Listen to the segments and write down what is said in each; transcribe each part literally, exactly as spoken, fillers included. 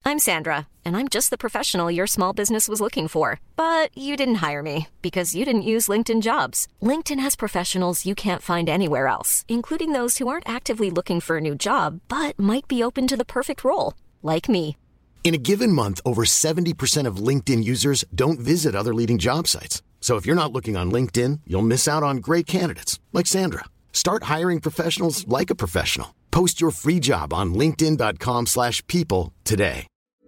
I'm Sandra, and I'm just the professional your small business was looking for. But you didn't hire me because you didn't use LinkedIn Jobs. LinkedIn has professionals you can't find anywhere else, including those who aren't actively looking for a new job, but might be open to the perfect role, like me. In a given month, over seventy percent of LinkedIn users don't visit other leading job sites. So if you're not looking on LinkedIn, you'll miss out on great candidates like Sandra. Start hiring professionals like a professional. Post your free job on linkedin.com slash people today.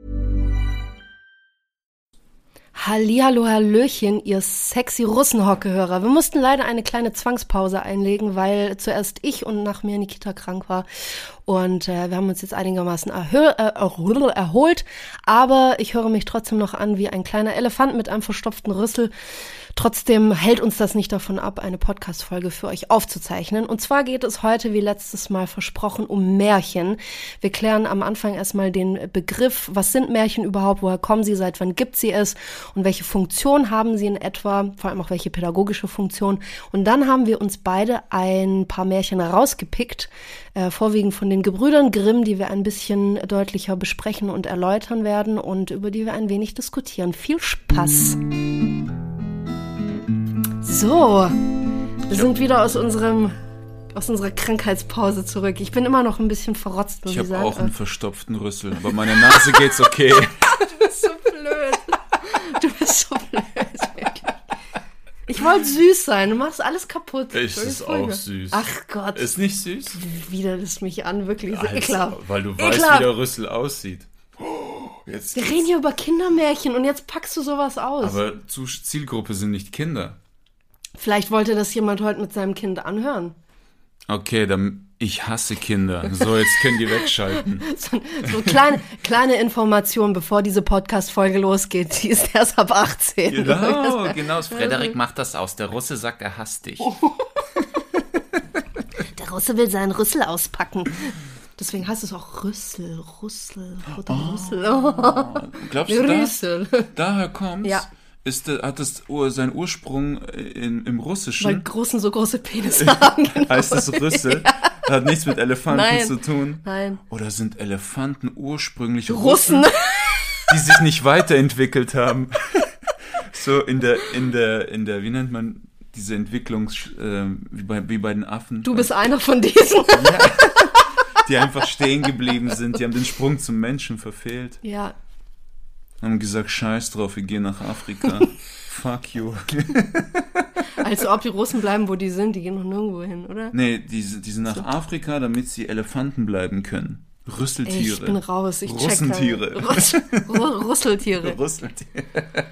Hallihallo, Hallöchen, ihr sexy Russenhocke-Hörer. Wir mussten leider eine kleine Zwangspause einlegen, weil zuerst ich und nach mir Nikita krank war. Und äh, wir haben uns jetzt einigermaßen erhö- äh, erholt. Aber ich höre mich trotzdem noch an wie ein kleiner Elefant mit einem verstopften Rüssel. Trotzdem hält uns das nicht davon ab, eine Podcast-Folge für euch aufzuzeichnen. Und zwar geht es heute, wie letztes Mal versprochen, um Märchen. Wir klären am Anfang erstmal den Begriff. Was sind Märchen überhaupt? Woher kommen sie? Seit wann gibt sie es? Und welche Funktion haben sie in etwa? Vor allem auch welche pädagogische Funktion. Und dann haben wir uns beide ein paar Märchen rausgepickt, äh, vorwiegend von den Gebrüdern Grimm, die wir ein bisschen deutlicher besprechen und erläutern werden und über die wir ein wenig diskutieren. Viel Spaß! So, wir sind wieder aus unserem aus unserer Krankheitspause zurück. Ich bin immer noch ein bisschen verrotzt, muss ich, ich sagen. Ich habe auch einen verstopften Rüssel, aber meine Nase geht's okay. Du bist so blöd. Du bist so blöd, wirklich. Ich wollte süß sein, du machst alles kaputt. Ist es auch süß. Ach Gott. Ist nicht süß? Du widerst mich an, wirklich. So Als, ekelhaft. Weil du ekelhaft. weißt, wie der Rüssel aussieht. Jetzt Wir reden hier über Kindermärchen und jetzt packst du sowas aus. Aber Zielgruppe sind nicht Kinder. Vielleicht wollte das jemand heute mit seinem Kind anhören. Okay, dann ich hasse Kinder. So, jetzt können die wegschalten. So, so kleine, kleine Information, bevor diese Podcast-Folge losgeht. Die ist erst ab achtzehn. Genau, genau. Frederik macht das aus. Der Russe sagt, er hasst dich. Der Russe will seinen Rüssel auspacken. Deswegen heißt es auch Rüssel, Rüssel, oder oh. Rüssel. Oh. Glaubst du, Rüssel. Da, daher kommt's? Ja. Ist, hat das seinen Ursprung in, im Russischen? Weil Großen so große Penisse haben. Genau. Heißt das Rüssel? Ja. Hat nichts mit Elefanten Nein. zu tun? Nein. Oder sind Elefanten ursprünglich Russen, Russen, die sich nicht weiterentwickelt haben? So in der, in der, in der, wie nennt man diese Entwicklung, äh, wie, bei, wie bei den Affen? Du bist einer von diesen. Ja. Die einfach stehen geblieben sind. Die haben den Sprung zum Menschen verfehlt. Ja. Haben gesagt, scheiß drauf, wir gehen nach Afrika. Fuck you. Als ob die Russen bleiben, wo die sind. Die gehen noch nirgendwo hin, oder? Nee, die, die sind nach Afrika, damit sie Elefanten bleiben können. Rüsseltiere. Ey, ich bin raus, ich check Russentiere. Russ, Rüsseltiere. Rüsseltiere.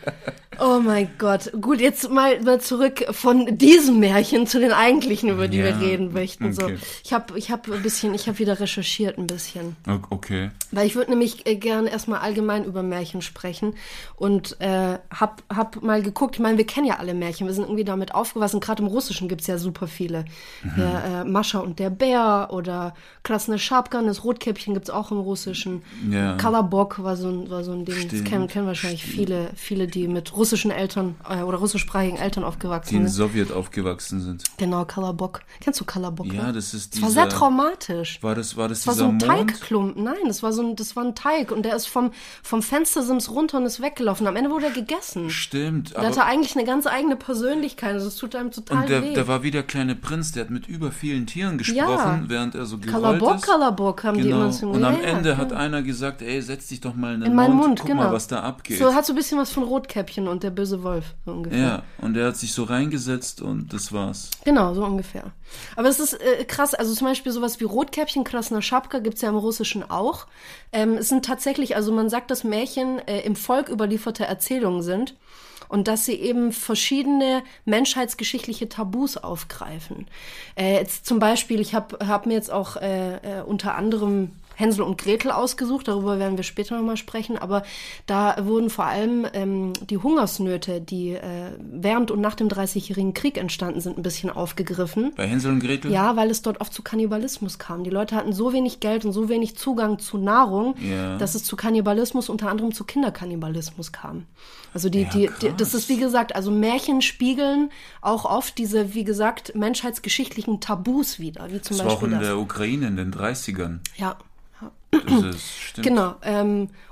Oh mein Gott. Gut, jetzt mal, mal zurück von diesem Märchen zu den eigentlichen, über die Ja, wir reden möchten. okay. So, ich habe ich hab ein bisschen, ich habe wieder recherchiert ein bisschen. Okay. Weil ich würde nämlich äh, gern erstmal allgemein über Märchen sprechen und äh, hab, hab mal geguckt, ich meine, wir kennen ja alle Märchen, wir sind irgendwie damit aufgewachsen, gerade im Russischen gibt's ja super viele. Mhm. Der äh, Mascha und der Bär oder Krasne Schapkan, das Rotkäppchen gibt's auch im Russischen. Ja. Kolobok war so ein, war so ein Ding, Stimmt. das kennen, kennen wahrscheinlich viele, viele, die mit russischen Eltern äh, oder russischsprachigen Eltern aufgewachsen Die in sind. Sowjet aufgewachsen sind. Genau, Kolobok. Kennst du Kolobok? Ja, ne? das ist Das war dieser... sehr traumatisch. War das, war das, Das war dieser so ein Mond? Teigklumpen. Nein, das war so ein, das war ein Teig und der ist vom, vom Fenstersims runter und ist weggelaufen. Am Ende wurde er gegessen. Stimmt. Der hatte eigentlich eine ganz eigene Persönlichkeit. Also es tut einem total und der, weh. der war wie der kleine Prinz, der hat mit über vielen Tieren gesprochen, Ja. während er so gerollt Kolobok, ist. Kolobok haben die Genau. immer so. Und am ja, Ende ja. hat einer gesagt, ey, setz dich doch mal in den in meinen Mund, Mund, guck genau. mal, was da abgeht. So hat so ein bisschen was von Rotkäppchen und der böse Wolf, so ungefähr. Ja, und er hat sich so reingesetzt und das war's. Genau, so ungefähr. Aber es ist äh, krass, also zum Beispiel sowas wie Rotkäppchen, Krasna Schapka gibt's ja im Russischen auch. Ähm, es sind tatsächlich, also man sagt, dass Märchen äh, im Volk überlieferte Erzählungen sind und dass sie eben verschiedene menschheitsgeschichtliche Tabus aufgreifen. Äh, jetzt zum Beispiel, ich habe hab mir jetzt auch äh, äh, unter anderem Hänsel und Gretel ausgesucht, darüber werden wir später nochmal sprechen, aber da wurden vor allem ähm, die Hungersnöte, die äh, während und nach dem Dreißigjährigen Krieg entstanden sind, ein bisschen aufgegriffen. Bei Hänsel und Gretel? Ja, weil es dort oft zu Kannibalismus kam. Die Leute hatten so wenig Geld und so wenig Zugang zu Nahrung, Ja. dass es zu Kannibalismus, unter anderem zu Kinderkannibalismus kam. Also die, Ja, die, die, krass. das ist wie gesagt, also Märchen spiegeln auch oft diese, wie gesagt, menschheitsgeschichtlichen Tabus wieder, wie zum Das war auch Beispiel in das. der Ukraine in den dreißigern. Ja. Das ist, stimmt. Genau. Ähm,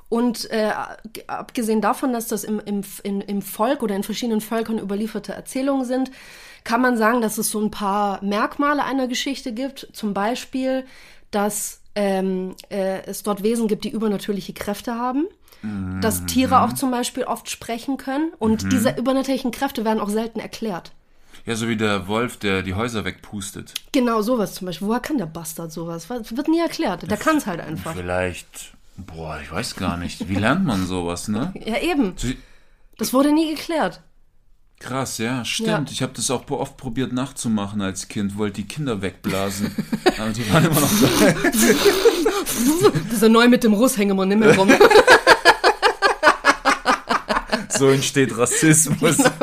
Und äh, abgesehen davon, dass das im, im, in, im Volk oder in verschiedenen Völkern überlieferte Erzählungen sind, kann man sagen, dass es so ein paar Merkmale einer Geschichte gibt. Zum Beispiel, dass ähm, äh, es dort Wesen gibt, die übernatürliche Kräfte haben. Mhm. Dass Tiere auch zum Beispiel oft sprechen können. Und mhm. diese übernatürlichen Kräfte werden auch selten erklärt. Ja, so wie der Wolf, der die Häuser wegpustet. Genau, sowas zum Beispiel. Woher kann der Bastard sowas? Das wird nie erklärt. Der kann es halt einfach. Vielleicht... Boah, ich weiß gar nicht. Wie lernt man sowas, ne? Ja, eben. Das wurde nie geklärt. Krass, ja, stimmt. Ja. Ich habe das auch oft probiert nachzumachen als Kind, wollte die Kinder wegblasen. Aber die waren immer noch so. Dieser neu mit dem Russ hängen wir nicht mehr rum. So entsteht Rassismus. Genau.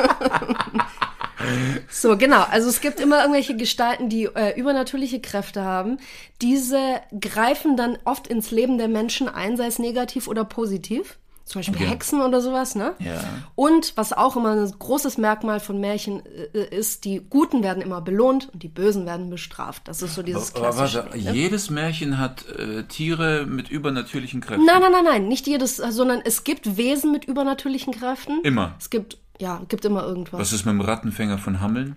So, genau. Also es gibt immer irgendwelche Gestalten, die äh, übernatürliche Kräfte haben. Diese greifen dann oft ins Leben der Menschen ein, sei es negativ oder positiv. Zum Beispiel okay. Hexen oder sowas, ne? Ja. Und was auch immer ein großes Merkmal von Märchen äh, ist, die Guten werden immer belohnt und die Bösen werden bestraft. Das ist so dieses klassische. Aber warte, jedes Märchen hat äh, Tiere mit übernatürlichen Kräften? Nein, nein, nein, nein. Nicht jedes, sondern es gibt Wesen mit übernatürlichen Kräften. Immer? Es gibt... Ja, gibt immer irgendwas. Was ist mit dem Rattenfänger von Hameln?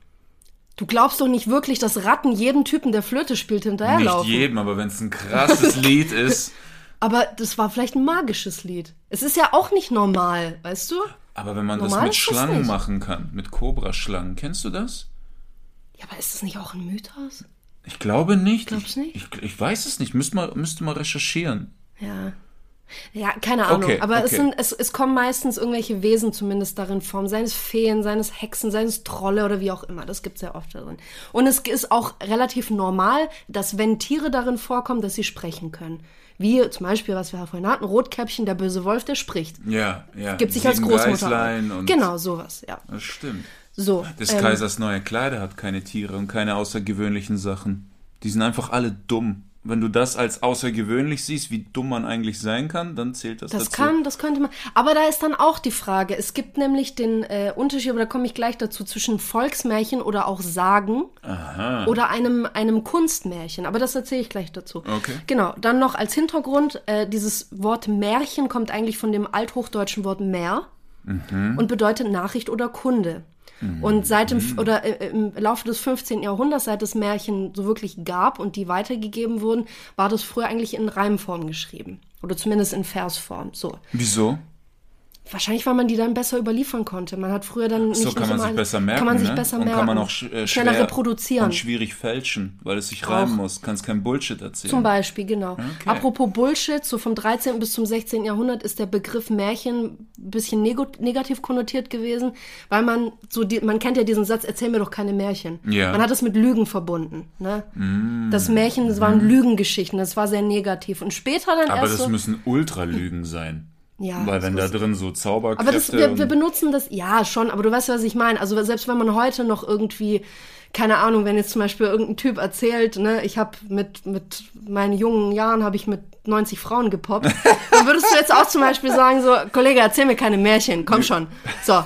Du glaubst doch nicht wirklich, dass Ratten jedem Typen, der Flöte spielt, hinterherlaufen. Nicht jedem, aber wenn es ein krasses Lied ist. Aber das war vielleicht ein magisches Lied. Es ist ja auch nicht normal, weißt du? Aber wenn man normal das mit Schlangen das machen kann, mit Kobraschlangen, kennst du das? Ja, aber ist das nicht auch ein Mythos? Ich glaube nicht. Glaubst du nicht? Ich, ich, ich weiß es nicht, müsste mal, müsste mal recherchieren. Ja. Ja, keine Ahnung, okay, aber okay. Es, sind, es, es kommen meistens irgendwelche Wesen zumindest darin vor, seien es Feen, seien es Hexen, seien es Trolle oder wie auch immer, das gibt's ja oft darin. Und es ist auch relativ normal, dass wenn Tiere darin vorkommen, dass sie sprechen können. Wie zum Beispiel, was wir vorhin hatten, Rotkäppchen, der böse Wolf, der spricht. Ja, ja. Gibt sich als Großmutter an. Genau, sowas, ja. Das stimmt. So, Des ähm, Kaisers neue Kleider hat keine Tiere und keine außergewöhnlichen Sachen. Die sind einfach alle dumm. Wenn du das als außergewöhnlich siehst, wie dumm man eigentlich sein kann, dann zählt das, das dazu. Kann, das könnte man. Aber da ist dann auch die Frage, es gibt nämlich den äh, Unterschied, aber da komme ich gleich dazu, zwischen Volksmärchen oder auch Sagen Aha. oder einem, einem Kunstmärchen. Aber das erzähle ich gleich dazu. Okay. Genau, dann noch als Hintergrund, äh, dieses Wort Märchen kommt eigentlich von dem althochdeutschen Wort Mär mhm. und bedeutet Nachricht oder Kunde. Und seit dem, oder im Laufe des fünfzehnten Jahrhunderts, seit es Märchen so wirklich gab und die weitergegeben wurden, war das früher eigentlich in Reimform geschrieben. Oder zumindest in Versform, so. Wieso? Wahrscheinlich, weil man die dann besser überliefern konnte. Man hat früher dann nicht so kann nicht man immer, sich besser merken, kann man sich ne? besser und merken. kann man auch sch- äh, schneller schwer reproduzieren. Und schwierig fälschen, weil es sich reimen muss. Kannst kein Bullshit erzählen. Zum Beispiel, genau. Okay. Apropos Bullshit, so vom dreizehnten bis zum sechzehnten Jahrhundert ist der Begriff Märchen ein bisschen neg- negativ konnotiert gewesen, weil man so, die, man kennt ja diesen Satz, erzähl mir doch keine Märchen. Ja. Man hat es mit Lügen verbunden. Ne? Mm. Das Märchen, das waren mm. Lügengeschichten, das war sehr negativ. Und später dann Aber erst das so, müssen Ultralügen sein. Ja, weil wenn da drin so Zauberkräfte... Aber das, wir, wir benutzen das, ja schon, aber du weißt, was ich meine. Also selbst wenn man heute noch irgendwie, keine Ahnung, wenn jetzt zum Beispiel irgendein Typ erzählt, ne, ich habe mit mit meinen jungen Jahren habe ich mit neunzig Frauen gepoppt, dann würdest du jetzt auch zum Beispiel sagen so, Kollege, erzähl mir keine Märchen, komm schon. So.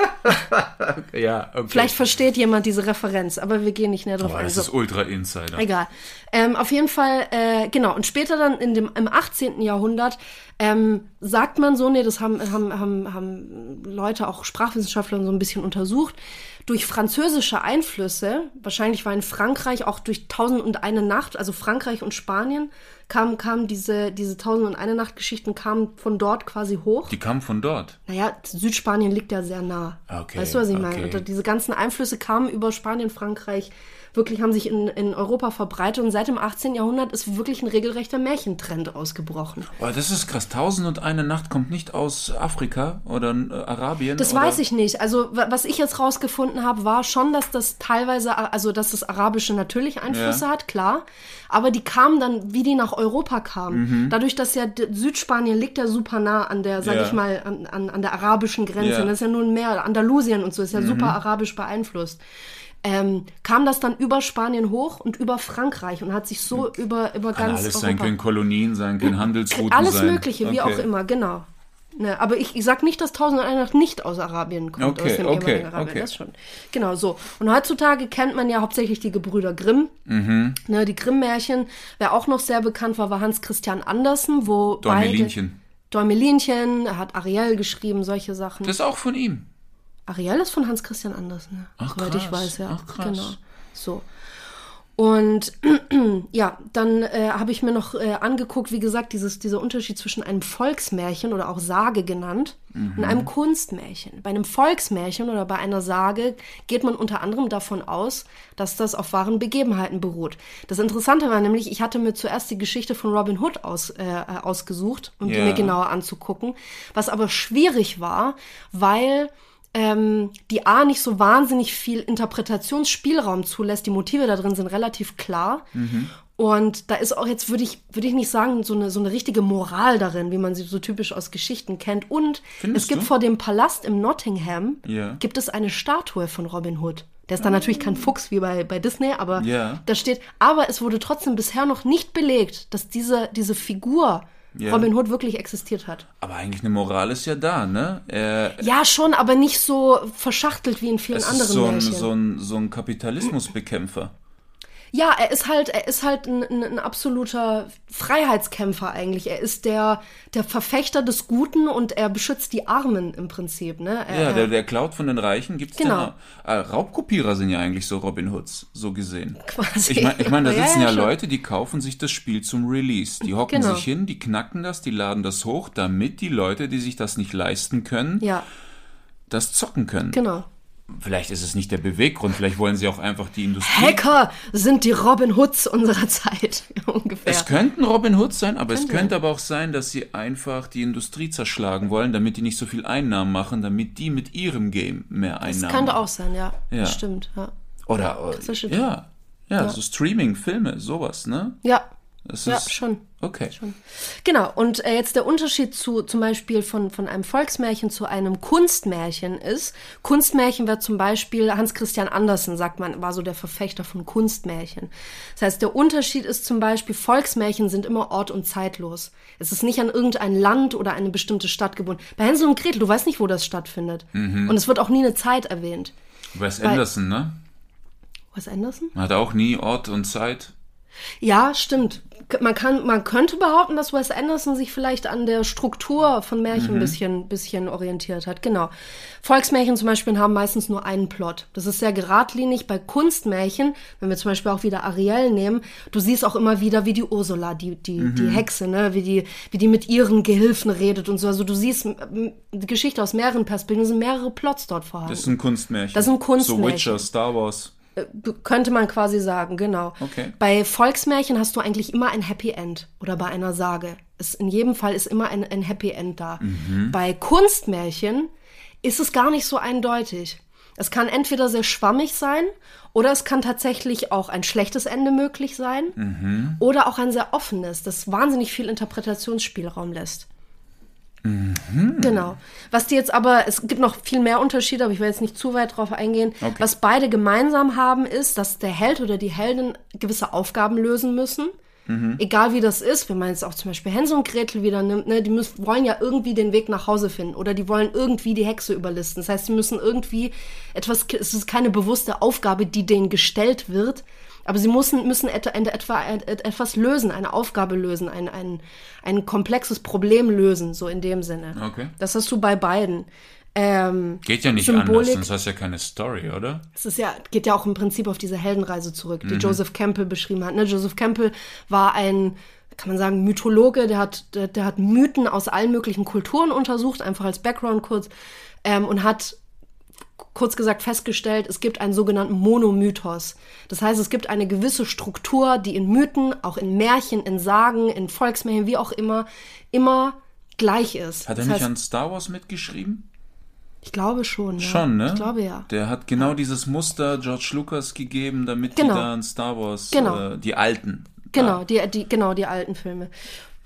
Ja, okay. Vielleicht versteht jemand diese Referenz, aber wir gehen nicht näher drauf aber ein. Das so. ist Ultra-Insider. Egal. Ähm, auf jeden Fall, äh, genau. Und später dann in dem, im achtzehnten Jahrhundert ähm, sagt man so, nee, das haben, haben, haben, haben Leute, auch Sprachwissenschaftler so ein bisschen untersucht, durch französische Einflüsse, wahrscheinlich war in Frankreich auch durch Tausend und eine Nacht, also Frankreich und Spanien, kamen kam diese, diese Tausend und eine Nacht Geschichten kamen von dort quasi hoch. Die kamen von dort? Naja, Südspanien liegt ja sehr nah. Okay, weißt du, was ich okay. meine? Und diese ganzen Einflüsse kamen über Spanien, Frankreich, wirklich haben sich in, in Europa verbreitet und seit dem achtzehnten Jahrhundert ist wirklich ein regelrechter Märchentrend ausgebrochen. Aber das ist krass. Tausend und eine Nacht kommt nicht aus Afrika oder äh, Arabien? Das oder? weiß ich nicht. Also was ich jetzt rausgefunden habe, war schon, dass das teilweise, also dass das Arabische natürlich Einflüsse ja. hat, klar. Aber die kamen dann, wie die nach Europa kamen. Mhm. Dadurch, dass ja Südspanien liegt ja super nah an der, sag ja. ich mal, an, an, an der arabischen Grenze. Ja. Das ist ja nur ein Meer, Andalusien und so, ist ja mhm. super arabisch beeinflusst. Ähm, kam das dann über Spanien hoch und über Frankreich und hat sich so über, über Kann ganz alles Europa... sein, können Kolonien sein, können Handelsrouten alles sein. Alles Mögliche, wie okay. auch immer, genau. Ne, aber ich, ich sag nicht, dass Tausend und eine Nacht nicht aus Arabien kommt, okay, aus dem okay, ehemaligen Arabien, okay. das schon. Genau, so. Und heutzutage kennt man ja hauptsächlich die Gebrüder Grimm. Mhm. Ne, die Grimm-Märchen. Wer auch noch sehr bekannt war, war Hans Christian Andersen, wo Däumelinchen. Däumelinchen, er hat Ariel geschrieben, solche Sachen. Das ist auch von ihm. Ariel ist von Hans Christian Andersen, ne? Ach, Soweit krass. ich weiß, ja. Ach, krass. Genau. So. Und ja, dann äh, habe ich mir noch äh, angeguckt, wie gesagt, dieses, dieser Unterschied zwischen einem Volksmärchen oder auch Sage genannt mhm. und einem Kunstmärchen. Bei einem Volksmärchen oder bei einer Sage geht man unter anderem davon aus, dass das auf wahren Begebenheiten beruht. Das Interessante war nämlich, ich hatte mir zuerst die Geschichte von Robin Hood aus, äh, ausgesucht, um ja. die mir genauer anzugucken, was aber schwierig war, weil Ähm, die A nicht so wahnsinnig viel Interpretationsspielraum zulässt. Die Motive da drin sind relativ klar. Mhm. Und da ist auch jetzt, würde ich, würde ich nicht sagen, so eine, so eine richtige Moral darin, wie man sie so typisch aus Geschichten kennt. Und Findest es gibt du? vor dem Palast im Nottingham, Ja. gibt es eine Statue von Robin Hood. Der ist dann natürlich kein Fuchs wie bei, bei Disney, aber Ja. da steht, aber es wurde trotzdem bisher noch nicht belegt, dass diese, diese Figur Ja. Robin Hood wirklich existiert hat. Aber eigentlich eine Moral ist ja da, ne? Äh, Ja, schon, aber nicht so verschachtelt wie in vielen es anderen ist so ein, Märchen. so ein, so ein Kapitalismusbekämpfer. Ja, er ist halt, er ist halt ein, ein, ein absoluter Freiheitskämpfer eigentlich. Er ist der, der Verfechter des Guten und er beschützt die Armen im Prinzip, ne? Er, Ja, der, der klaut von den Reichen. Gibt's Genau. denn, äh, Raubkopierer sind ja eigentlich so Robin Hoods, so gesehen. Quasi. Ich meine, ich mein, da Ja, sitzen ja, ja, schon. Leute, die kaufen sich das Spiel zum Release. Die hocken Genau. sich hin, die knacken das, die laden das hoch, damit die Leute, die sich das nicht leisten können, Ja, das zocken können. genau. Vielleicht ist es nicht der Beweggrund, vielleicht wollen sie auch einfach die Industrie. Hacker sind die Robin Hoods unserer Zeit, ungefähr. Es könnten Robin Hoods sein, aber es Könnte. könnte aber auch sein, dass sie einfach die Industrie zerschlagen wollen, damit die nicht so viel Einnahmen machen, damit die mit ihrem Game mehr Einnahmen Das könnte machen. auch sein, ja. Ja. Das stimmt, ja. Oder, Das stimmt. ja, ja, Ja. so Streaming, Filme, sowas, ne? Ja, Das ja, ist, schon. Okay. Schon. Genau, und äh, jetzt der Unterschied zu zum Beispiel von, von einem Volksmärchen zu einem Kunstmärchen ist, Kunstmärchen wäre zum Beispiel, Hans Christian Andersen, sagt man, war so der Verfechter von Kunstmärchen. Das heißt, der Unterschied ist zum Beispiel, Volksmärchen sind immer ort- und zeitlos. Es ist nicht an irgendein Land oder eine bestimmte Stadt gebunden. Bei Hänsel und Gretel, du weißt nicht, wo das stattfindet. Mhm. Und es wird auch nie eine Zeit erwähnt. Wes Weil- Anderson, ne? Wes Anderson? Hat auch nie Ort und Zeit. Ja, stimmt. Man kann, man könnte behaupten, dass Wes Anderson sich vielleicht an der Struktur von Märchen ein bisschen, bisschen orientiert hat. Genau. Volksmärchen zum Beispiel haben meistens nur einen Plot. Das ist sehr geradlinig. Bei Kunstmärchen, wenn wir zum Beispiel auch wieder Ariel nehmen, du siehst auch immer wieder, wie die Ursula, die, die, mhm. die Hexe, ne, wie die, wie die mit ihren Gehilfen redet und so. Also du siehst m- die Geschichte aus mehreren Perspektiven, es sind mehrere Plots dort vorhanden. Das ist ein Kunstmärchen. Das ist ein Kunstmärchen. So Witcher, Star Wars. Könnte man quasi sagen, genau. Okay. Bei Volksmärchen hast du eigentlich immer ein Happy End oder bei einer Sage. Es, in jedem Fall ist immer ein, ein Happy End da. Mhm. Bei Kunstmärchen ist es gar nicht so eindeutig. Es kann entweder sehr schwammig sein oder es kann tatsächlich auch ein schlechtes Ende möglich sein mhm. oder auch ein sehr offenes, das wahnsinnig viel Interpretationsspielraum lässt. Mhm. Genau. Was die jetzt aber, es gibt noch viel mehr Unterschiede, aber ich will jetzt nicht zu weit drauf eingehen. Okay. Was beide gemeinsam haben, ist, dass der Held oder die Heldin gewisse Aufgaben lösen müssen. Mhm. Egal wie das ist, wenn man jetzt auch zum Beispiel Hänsel und Gretel wieder nimmt, ne, die müssen, wollen ja irgendwie den Weg nach Hause finden oder die wollen irgendwie die Hexe überlisten. Das heißt, sie müssen irgendwie etwas, es ist keine bewusste Aufgabe, die denen gestellt wird, aber sie müssen, müssen etwa, etwa etwas lösen, eine Aufgabe lösen, ein, ein, ein komplexes Problem lösen, so in dem Sinne. Okay. Das hast du bei beiden. Ähm, Geht ja nicht Symbolik, anders, sonst hast du ja keine Story, oder? Es ist ja, geht ja auch im Prinzip auf diese Heldenreise zurück, die Mhm. Joseph Campbell beschrieben hat. Ne? Joseph Campbell war ein, kann man sagen, Mythologe, der hat, der, der hat Mythen aus allen möglichen Kulturen untersucht, einfach als Background kurz, ähm, und hat kurz gesagt festgestellt, es gibt einen sogenannten Monomythos. Das heißt, es gibt eine gewisse Struktur, die in Mythen, auch in Märchen, in Sagen, in Volksmärchen, wie auch immer, immer gleich ist. Hat er das nicht heißt, an Star Wars mitgeschrieben? Ich glaube schon, ja. Schon, ne? Ich glaube, ja. Der hat genau dieses Muster George Lucas gegeben, damit Genau. die da in Star Wars, Genau. äh, die alten. Genau, Ah. die, die, genau, die alten Filme.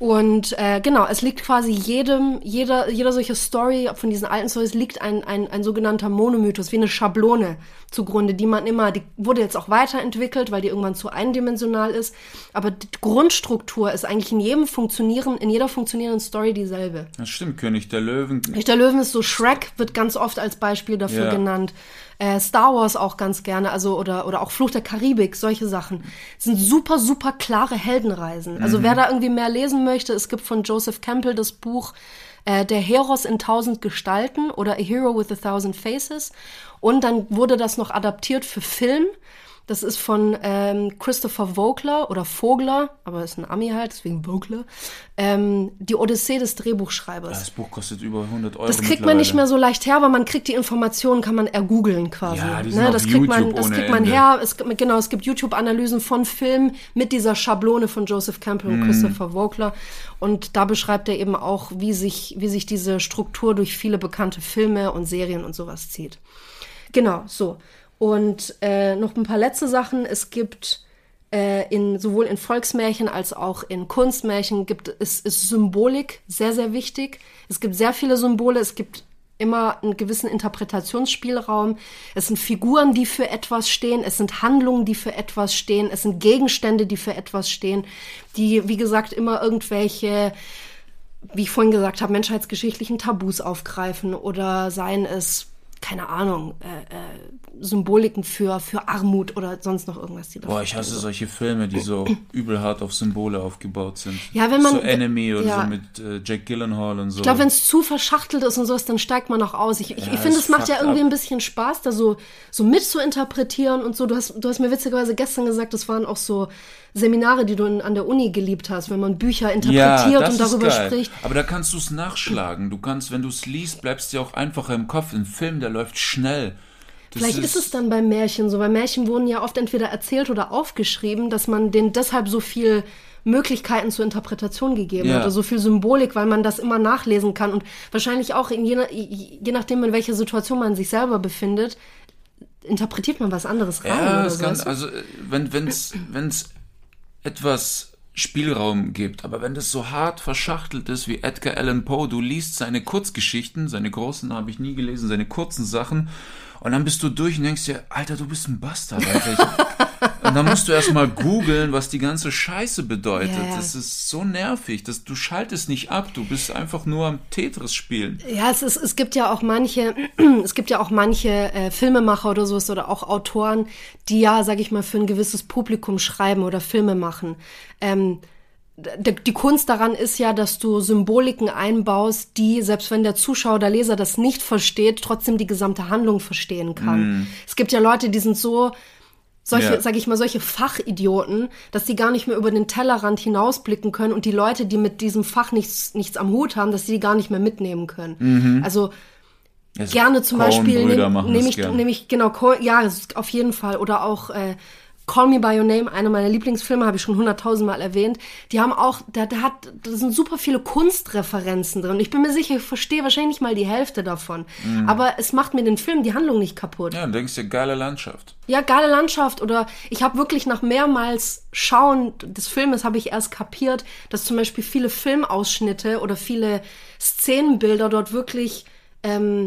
Und äh, genau, es liegt quasi jedem, jeder, jeder solche Story von diesen alten Stories liegt ein, ein, ein sogenannter Monomythos, wie eine Schablone zugrunde, die man immer, die wurde jetzt auch weiterentwickelt, weil die irgendwann zu eindimensional ist. Aber die Grundstruktur ist eigentlich in jedem funktionieren, in jeder funktionierenden Story dieselbe. Das stimmt, König der Löwen. König der Löwen ist so, Shrek wird ganz oft als Beispiel dafür ja. genannt. Äh, Star Wars auch ganz gerne, also oder oder auch Fluch der Karibik, solche Sachen. Das sind super, super klare Heldenreisen. Also Mhm. wer da irgendwie mehr lesen möchte, es gibt von Joseph Campbell das Buch äh, Der Heros in tausend Gestalten oder A Hero with a Thousand Faces. Und dann wurde das noch adaptiert für Film. Das ist von ähm, Christopher Vogler oder Vogler, aber ist ein Ami halt, deswegen Vogler. Ähm, die Odyssee des Drehbuchschreibers. Das Buch kostet über hundert Euro. Das kriegt man nicht mehr so leicht her, aber man kriegt die Informationen, kann man ergoogeln quasi. Ja, die sind ne? auf Das kriegt man, YouTube das ohne kriegt man Ende. her. Es, genau, es gibt YouTube-Analysen von Filmen mit dieser Schablone von Joseph Campbell und Mhm. Christopher Vogler. Und da beschreibt er eben auch, wie sich, wie sich diese Struktur durch viele bekannte Filme und Serien und sowas zieht. Genau, so. Und äh, noch ein paar letzte Sachen. Es gibt äh, in, sowohl in Volksmärchen als auch in Kunstmärchen gibt es ist Symbolik sehr, sehr wichtig. Es gibt sehr viele Symbole. Es gibt immer einen gewissen Interpretationsspielraum. Es sind Figuren, die für etwas stehen. Es sind Handlungen, die für etwas stehen. Es sind Gegenstände, die für etwas stehen, die, wie gesagt, immer irgendwelche, wie ich vorhin gesagt habe, menschheitsgeschichtlichen Tabus aufgreifen oder seien es, keine Ahnung, äh, äh, Symboliken für, für Armut oder sonst noch irgendwas. Die Boah, ich hasse solche Filme, die so übel hart auf Symbole aufgebaut sind. Ja, wenn man- so Enemy oder ja. so mit äh, Jack Gyllenhaal und so. Ich glaube, wenn es zu verschachtelt ist und sowas, dann steigt man auch aus. Ich, ich, Ja, ich finde, es es macht ja fuckt irgendwie ab. ein bisschen Spaß, da so, so mit zu interpretieren und so. Du hast, du hast mir witzigerweise gestern gesagt, das waren auch so Seminare, die du in, an der Uni geliebt hast, wenn man Bücher interpretiert das und darüber ist geil. spricht. Aber da kannst du es nachschlagen. Du kannst, wenn du es liest, bleibst dir auch einfacher im Kopf. Ein Film, der läuft schnell. Das Vielleicht ist es dann bei Märchen so. Bei Märchen wurden ja oft entweder erzählt oder aufgeschrieben, dass man denen deshalb so viel Möglichkeiten zur Interpretation gegeben Ja. hat, oder so viel Symbolik, weil man das immer nachlesen kann und wahrscheinlich auch in je, nach- je nachdem, in welcher Situation man sich selber befindet, interpretiert man was anderes rein. Ja, oder das so, kann, weißt du? also äh, wenn wenn's wenn's etwas Spielraum gibt, aber wenn das so hart verschachtelt ist wie Edgar Allan Poe, du liest seine Kurzgeschichten, seine großen habe ich nie gelesen, seine kurzen Sachen und dann bist du durch und denkst dir, Alter, du bist ein Bastard, Alter. Ich, und dann musst du erstmal googeln, was die ganze Scheiße bedeutet. Ja, ja. Das ist so nervig, dass du schaltest nicht ab, du bist einfach nur am Tetris spielen. Ja, es, ist, es gibt ja auch manche, es gibt ja auch manche äh, Filmemacher oder sowas oder auch Autoren, die ja, sag ich mal, für ein gewisses Publikum schreiben oder Filme machen. Ähm, d- die Kunst daran ist ja, dass du Symboliken einbaust, die, selbst wenn der Zuschauer, der Leser das nicht versteht, trotzdem die gesamte Handlung verstehen kann. Es gibt ja Leute, die sind so solche, Ja. sag ich mal, solche Fachidioten, dass die gar nicht mehr über den Tellerrand hinausblicken können und die Leute, die mit diesem Fach nichts, nichts am Hut haben, dass die die gar nicht mehr mitnehmen können. Also Also gerne zum Beispiel Coen-Brüder nehme machen nehm das ich, gern. nehm ich, genau, Co- ja, das ist auf jeden Fall. Oder auch äh, Call Me By Your Name, einer meiner Lieblingsfilme, habe ich schon hunderttausendmal erwähnt. Die haben auch, da, da hat, da sind super viele Kunstreferenzen drin. Ich bin mir sicher, ich verstehe wahrscheinlich nicht mal die Hälfte davon. Aber es macht mir den Film, die Handlung nicht kaputt. Ja, dann denkst du, geile Landschaft. Ja, geile Landschaft. Oder ich habe wirklich nach mehrmals Schauen des Filmes habe ich erst kapiert, dass zum Beispiel viele Filmausschnitte oder viele Szenenbilder dort wirklich ähm,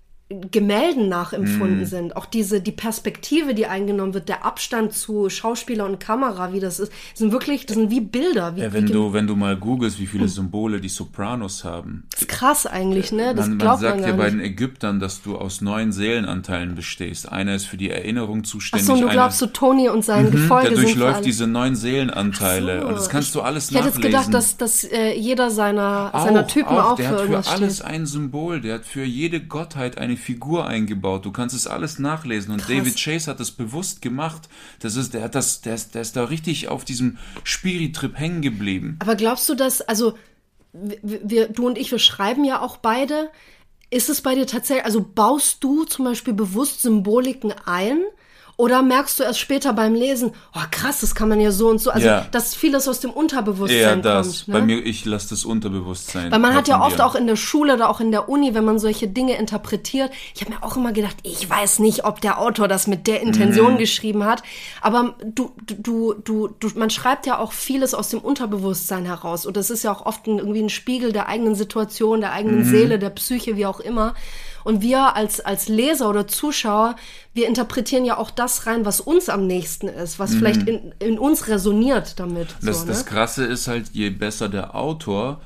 Gemälden nachempfunden sind. Auch diese, die Perspektive, die eingenommen wird, der Abstand zu Schauspieler und Kamera, wie das ist, sind wirklich, das sind wie Bilder. Wie, Ja, wenn wie, du, wenn du mal googelst, wie viele Symbole die Sopranos haben. das ist krass eigentlich, ne? Das Man, man glaubt sagt man ja gar bei nicht. den Ägyptern, dass du aus neun Seelenanteilen bestehst. Einer ist für die Erinnerung zuständig. Achso, und du einer, glaubst, so Tony und sein Mhm, Gefolge der sind für durchläuft alle. diese neun Seelenanteile. So. Und das kannst ich, du alles Ich hätte nachlesen. jetzt gedacht, dass, dass äh, jeder seiner, auch, seiner Typen auch, auch, der für hat für irgendwas alles steht. ein Symbol. Der hat für jede Gottheit eine Figur eingebaut. Du kannst es alles nachlesen. Und Krass. David Chase hat das bewusst gemacht. Das ist, der hat das, der ist, der ist da richtig auf diesem Spiritrip hängen geblieben. Aber glaubst du, dass, also wir, wir, du und ich, wir schreiben ja auch beide. Ist es bei dir tatsächlich, also baust du zum Beispiel bewusst Symboliken ein? Oder merkst du erst später beim Lesen, oh krass, das kann man ja so und so, also Ja. dass vieles aus dem Unterbewusstsein Eher das. kommt. Ne? Bei mir, ich lasse das Unterbewusstsein. Weil man hat ja oft kalkulieren. auch in der Schule oder auch in der Uni, wenn man solche Dinge interpretiert, ich habe mir auch immer gedacht, ich weiß nicht, ob der Autor das mit der Intention Mhm. geschrieben hat, aber du, du, du, du, man schreibt ja auch vieles aus dem Unterbewusstsein heraus und das ist ja auch oft ein, irgendwie ein Spiegel der eigenen Situation, der eigenen Mhm. Seele, der Psyche, wie auch immer. Und wir als, als Leser oder Zuschauer, wir interpretieren ja auch das rein, was uns am nächsten ist, was vielleicht in, in uns resoniert damit. Das, so, das ne? Krasse ist halt, je besser der Autor,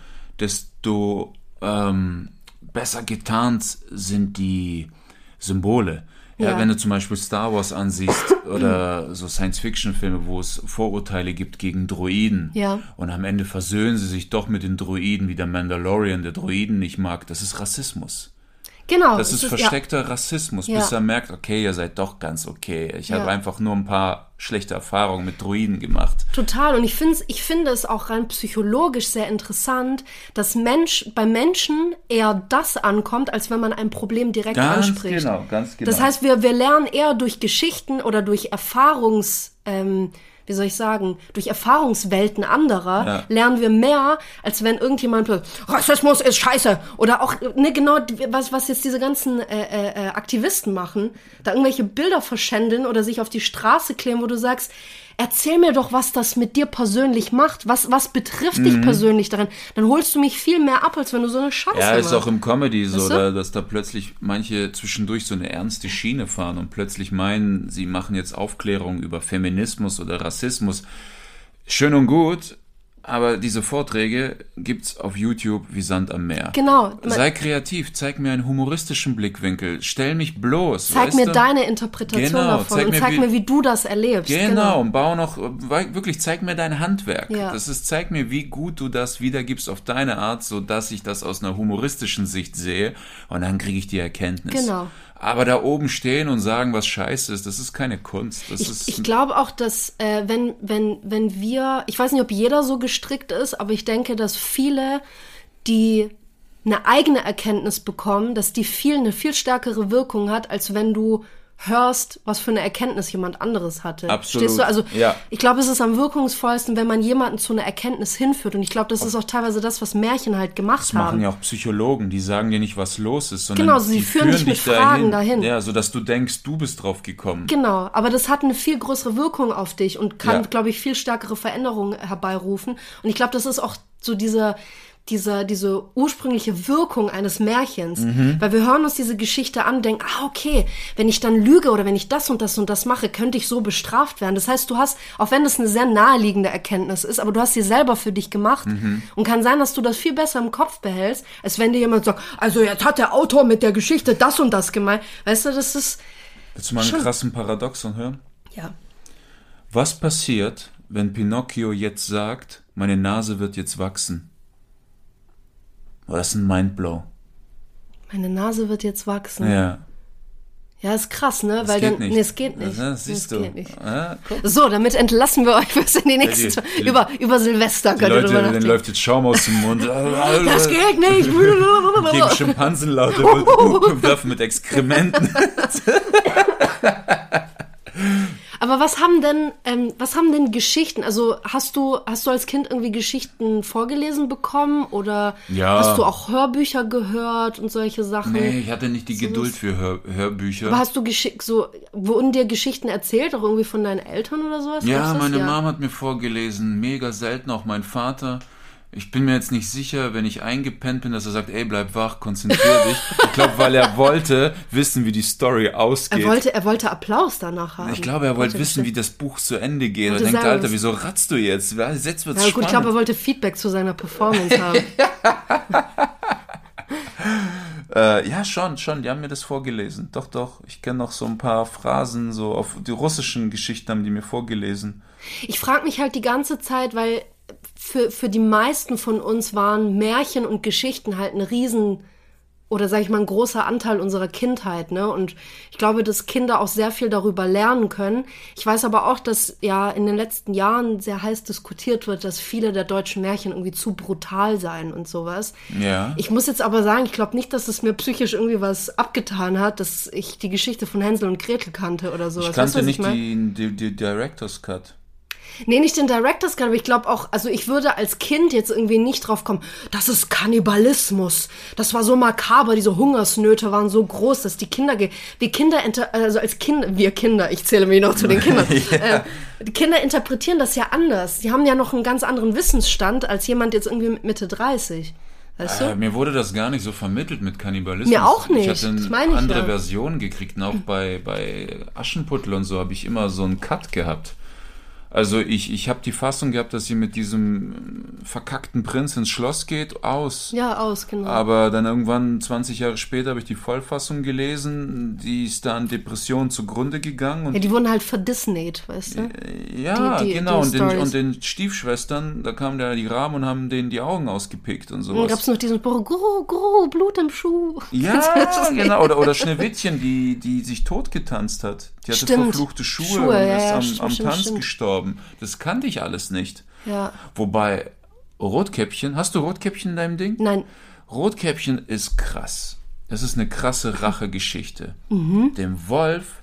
desto ähm, besser getarnt sind die Symbole. Ja, Ja. wenn du zum Beispiel Star Wars ansiehst oder so Science-Fiction-Filme, wo es Vorurteile gibt gegen Droiden Ja. und am Ende versöhnen sie sich doch mit den Droiden, wie der Mandalorian, der Droiden nicht mag, das ist Rassismus. Genau. Das es ist ja. versteckter Rassismus, Ja. bis er merkt, okay, ihr seid doch ganz okay. Ich Ja. habe einfach nur ein paar schlechte Erfahrungen mit Droiden gemacht. Total. Und ich finde ich finde es auch rein psychologisch sehr interessant, dass Mensch, bei Menschen eher das ankommt, als wenn man ein Problem direkt Ganz anspricht. genau, ganz genau. Das heißt, wir, wir lernen eher durch Geschichten oder durch Erfahrungs, ähm, wie soll ich sagen, durch Erfahrungswelten anderer Ja. lernen wir mehr, als wenn irgendjemand Rassismus ist scheiße oder auch ne genau was was jetzt diese ganzen äh, äh, Aktivisten machen, da irgendwelche Bilder verschändeln oder sich auf die Straße kleben, wo du sagst, erzähl mir doch, was das mit dir persönlich macht, was was betrifft Mhm. dich persönlich darin, dann holst du mich viel mehr ab, als wenn du so eine Scheiße Ja, ist machst. auch im Comedy so, Weißt du? da, dass da plötzlich manche zwischendurch so eine ernste Schiene fahren und plötzlich meinen, sie machen jetzt Aufklärung über Feminismus oder Rassismus. Schön und gut, aber diese Vorträge gibt's auf YouTube wie Sand am Meer. Genau. Sei kreativ, zeig mir einen humoristischen Blickwinkel, stell mich bloß. Zeig weißt mir du? deine Interpretation Genau, davon zeig und mir, zeig wie- mir, wie du das erlebst. Genau, und bau noch, wirklich, zeig mir dein Handwerk. Ja. Das ist, zeig mir, wie gut du das wiedergibst auf deine Art, so dass ich das aus einer humoristischen Sicht sehe und dann kriege ich die Erkenntnis. Genau. Aber da oben stehen und sagen, was scheiße ist, das ist keine Kunst. Das Ich, ist, ich glaube auch, dass äh, wenn, wenn, wenn wir, ich weiß nicht, ob jeder so gestrickt ist, aber ich denke, dass viele, die eine eigene Erkenntnis bekommen, dass die viel eine viel stärkere Wirkung hat, als wenn du hörst, was für eine Erkenntnis jemand anderes hatte. Absolut, Stehst du? Also ja. ich glaube, es ist am wirkungsvollsten, wenn man jemanden zu einer Erkenntnis hinführt. Und ich glaube, das ist auch teilweise das, was Märchen halt gemacht das machen haben. ja auch Psychologen, die sagen dir nicht, was los ist, sondern Genau, sie die führen dich mit Fragen dahin. Ja, sodass du denkst, du bist drauf gekommen. Genau, aber das hat eine viel größere Wirkung auf dich und kann, Ja. glaube ich, viel stärkere Veränderungen herbeirufen. Und ich glaube, das ist auch so diese, diese, diese ursprüngliche Wirkung eines Märchens. Mhm. Weil wir hören uns diese Geschichte an und denken, ah, okay, wenn ich dann lüge oder wenn ich das und das und das mache, könnte ich so bestraft werden. Das heißt, du hast, auch wenn das eine sehr naheliegende Erkenntnis ist, aber du hast sie selber für dich gemacht. Mhm. Und kann sein, dass du das viel besser im Kopf behältst, als wenn dir jemand sagt, also jetzt hat der Autor mit der Geschichte das und das gemeint. Weißt du, das ist, Willst du mal einen Schon. krassen Paradoxon hören? ja. Was passiert, wenn Pinocchio jetzt sagt, meine Nase wird jetzt wachsen? Oh, das ist ein Mindblow. Meine Nase wird jetzt wachsen. Ja. Ja, ist krass, ne? Das Weil geht dann. nicht. Nee, es geht nicht. Das, das siehst nee, es du. Geht nicht. Ja, guck. So, damit entlassen wir euch bis in die nächsten die- zwei. die- über, über Silvester Die könnt ihr Leute, drüber denen nachdenken. läuft jetzt Schaum aus dem Mund. Das geht nicht! Gegen Schimpansenlaute werfen mit Exkrementen. Aber was haben denn, ähm, was haben denn Geschichten? Also hast du, hast du als Kind irgendwie Geschichten vorgelesen bekommen oder Ja. hast du auch Hörbücher gehört und solche Sachen? Nee, ich hatte nicht die Geduld für Hör Hörbücher. Aber hast du Geschick so, wurden dir Geschichten erzählt, auch irgendwie von deinen Eltern oder sowas? Ja, Gab's das? meine Mom hat mir vorgelesen, mega selten, auch mein Vater. Ich bin mir jetzt nicht sicher, wenn ich eingepennt bin, dass er sagt, ey, bleib wach, konzentrier dich. Ich glaube, weil er wollte wissen, wie die Story ausgeht. Er wollte, er wollte Applaus danach haben. ich glaube, er wollte Wollte wissen, wie das Buch zu Ende geht. Er Wollte denkt, sagen, Alter, was- wieso ratzt du jetzt? Jetzt wird's Ja, gut, ich spannend. glaube, er wollte Feedback zu seiner Performance haben. Äh, ja, schon, schon, die haben mir das vorgelesen. Doch, doch, ich kenne noch so ein paar Phrasen, so auf die russischen Geschichten haben die mir vorgelesen. Ich frage mich halt die ganze Zeit, weil für, für die meisten von uns waren Märchen und Geschichten halt ein riesen oder sage ich mal, ein großer Anteil unserer Kindheit, ne? Und ich glaube, dass Kinder auch sehr viel darüber lernen können. Ich weiß aber auch, dass ja in den letzten Jahren sehr heiß diskutiert wird, dass viele der deutschen Märchen irgendwie zu brutal seien und sowas. Ja. Ich muss jetzt aber sagen, ich glaube nicht, dass es mir psychisch irgendwie was abgetan hat, dass ich die Geschichte von Hänsel und Gretel kannte oder sowas. Ich kannte weißt du, nicht ich mein? die, die, die Director's Cut. Nee, nicht den Director's Cut, aber ich glaube auch, also ich würde als Kind jetzt irgendwie nicht drauf kommen, das ist Kannibalismus. Das war so makaber, diese Hungersnöte waren so groß, dass die Kinder, ge- wir Kinder, inter- also als Kinder, wir Kinder, ich zähle mich noch zu den Kindern, ja. äh, die Kinder interpretieren das ja anders. Die haben ja noch einen ganz anderen Wissensstand als jemand jetzt irgendwie mit Mitte dreißig. Weißt du? Äh, mir wurde das gar nicht so vermittelt mit Kannibalismus. Mir auch nicht, Ich hatte das eine meine ich andere ja. Version gekriegt. Und auch bei, bei Aschenputtel und so habe ich immer so einen Cut gehabt. Also ich, ich habe die Fassung gehabt, dass sie mit diesem verkackten Prinz ins Schloss geht, aus. Ja, aus, genau. Aber dann irgendwann, zwanzig Jahre später, habe ich die Vollfassung gelesen. Die ist da an Depressionen zugrunde gegangen. Und ja, die wurden halt verdisneyt, weißt du? ja, die, die, genau. die und, den, Storys. und den Stiefschwestern, da kamen da die Raben und haben denen die Augen ausgepickt und Und dann sowas. gab's noch diesen Spruch, Guru, Guru, Blut im Schuh. Ja, genau. Oder, oder Schneewittchen, die, die sich totgetanzt hat. Die hatte Stimmt. verfluchte Schuhe, Schuhe, und ja, ist ja, am, stimmt, am stimmt, Tanz stimmt. gestorben. Das kannte ich alles nicht. Ja. Wobei, Rotkäppchen, hast du Rotkäppchen in deinem Ding? Nein. Rotkäppchen ist krass. Das ist eine krasse Rachegeschichte. Mhm. Dem Wolf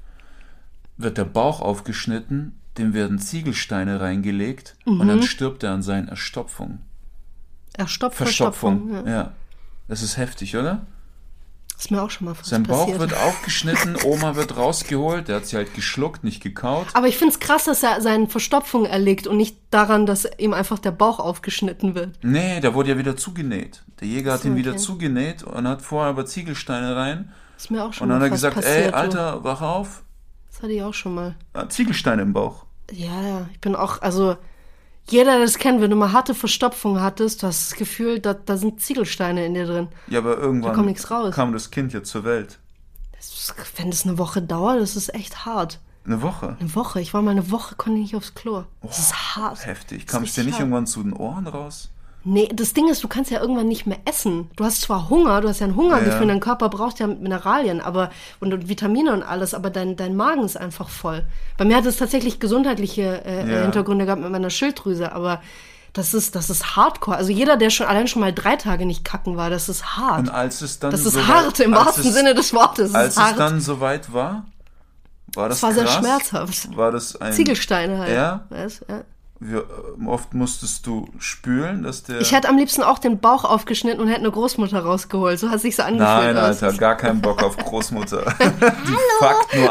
wird der Bauch aufgeschnitten, dem werden Ziegelsteine reingelegt Mhm. und dann stirbt er an seinen Erstopfungen. Erstopft, Verstopfung, Verstopfung. Ja. ja. Das ist heftig, oder? Ist mir auch schon mal was Sein Bauch passiert. wird aufgeschnitten, Oma wird rausgeholt, der hat sie halt geschluckt, nicht gekaut. Aber ich find's krass, dass er seine Verstopfung erlegt und nicht daran, dass ihm einfach der Bauch aufgeschnitten wird. Nee, der wurde ja wieder zugenäht. Der Jäger hat So, ihn wieder okay. zugenäht und hat vorher aber Ziegelsteine rein. Ist mir auch schon Und dann mal hat er was gesagt, passiert. ey, du. Alter, wach auf. Das hatte ich auch schon mal. Ah, Ziegelsteine im Bauch. Ja, ja. Ich bin auch, also jeder, der das kennt, wenn du mal harte Verstopfung hattest, du hast das Gefühl, da, da sind Ziegelsteine in dir drin. Ja, aber irgendwann kommt nichts raus. kam das Kind ja zur Welt. Das ist, wenn das eine Woche dauert, das ist echt hart. Eine Woche. Eine Woche. Ich war mal eine Woche, konnte nicht aufs Klo. Das ist hart. Heftig. Das Kam ist es dir nicht richtig irgendwann zu den Ohren raus? Nee, das Ding ist, du kannst ja irgendwann nicht mehr essen. Du hast zwar Hunger, du hast ja ein Hungergefühl, Ja. dein Körper braucht ja Mineralien aber und, und Vitamine und alles, aber dein, dein Magen ist einfach voll. Bei mir hat es tatsächlich gesundheitliche äh, Ja. Hintergründe gehabt mit meiner Schilddrüse, aber das ist, das ist Hardcore. Also jeder, der schon allein schon mal drei Tage nicht kacken war, das ist hart. Und als es dann das ist so hart weit, im als wahrsten es, Sinne des Wortes. Es Als ist es hart. dann soweit war, war das Es war sehr krass? schmerzhaft. War das ein... Ziegelsteine halt. Ja? Weißt, ja. Wie ähm, oft musstest du spülen, dass der... Ich hätte am liebsten auch den Bauch aufgeschnitten und hätte eine Großmutter rausgeholt. So hat sich so angefühlt. Nein, aus. Alter, gar keinen Bock auf Großmutter. Die fuckt nur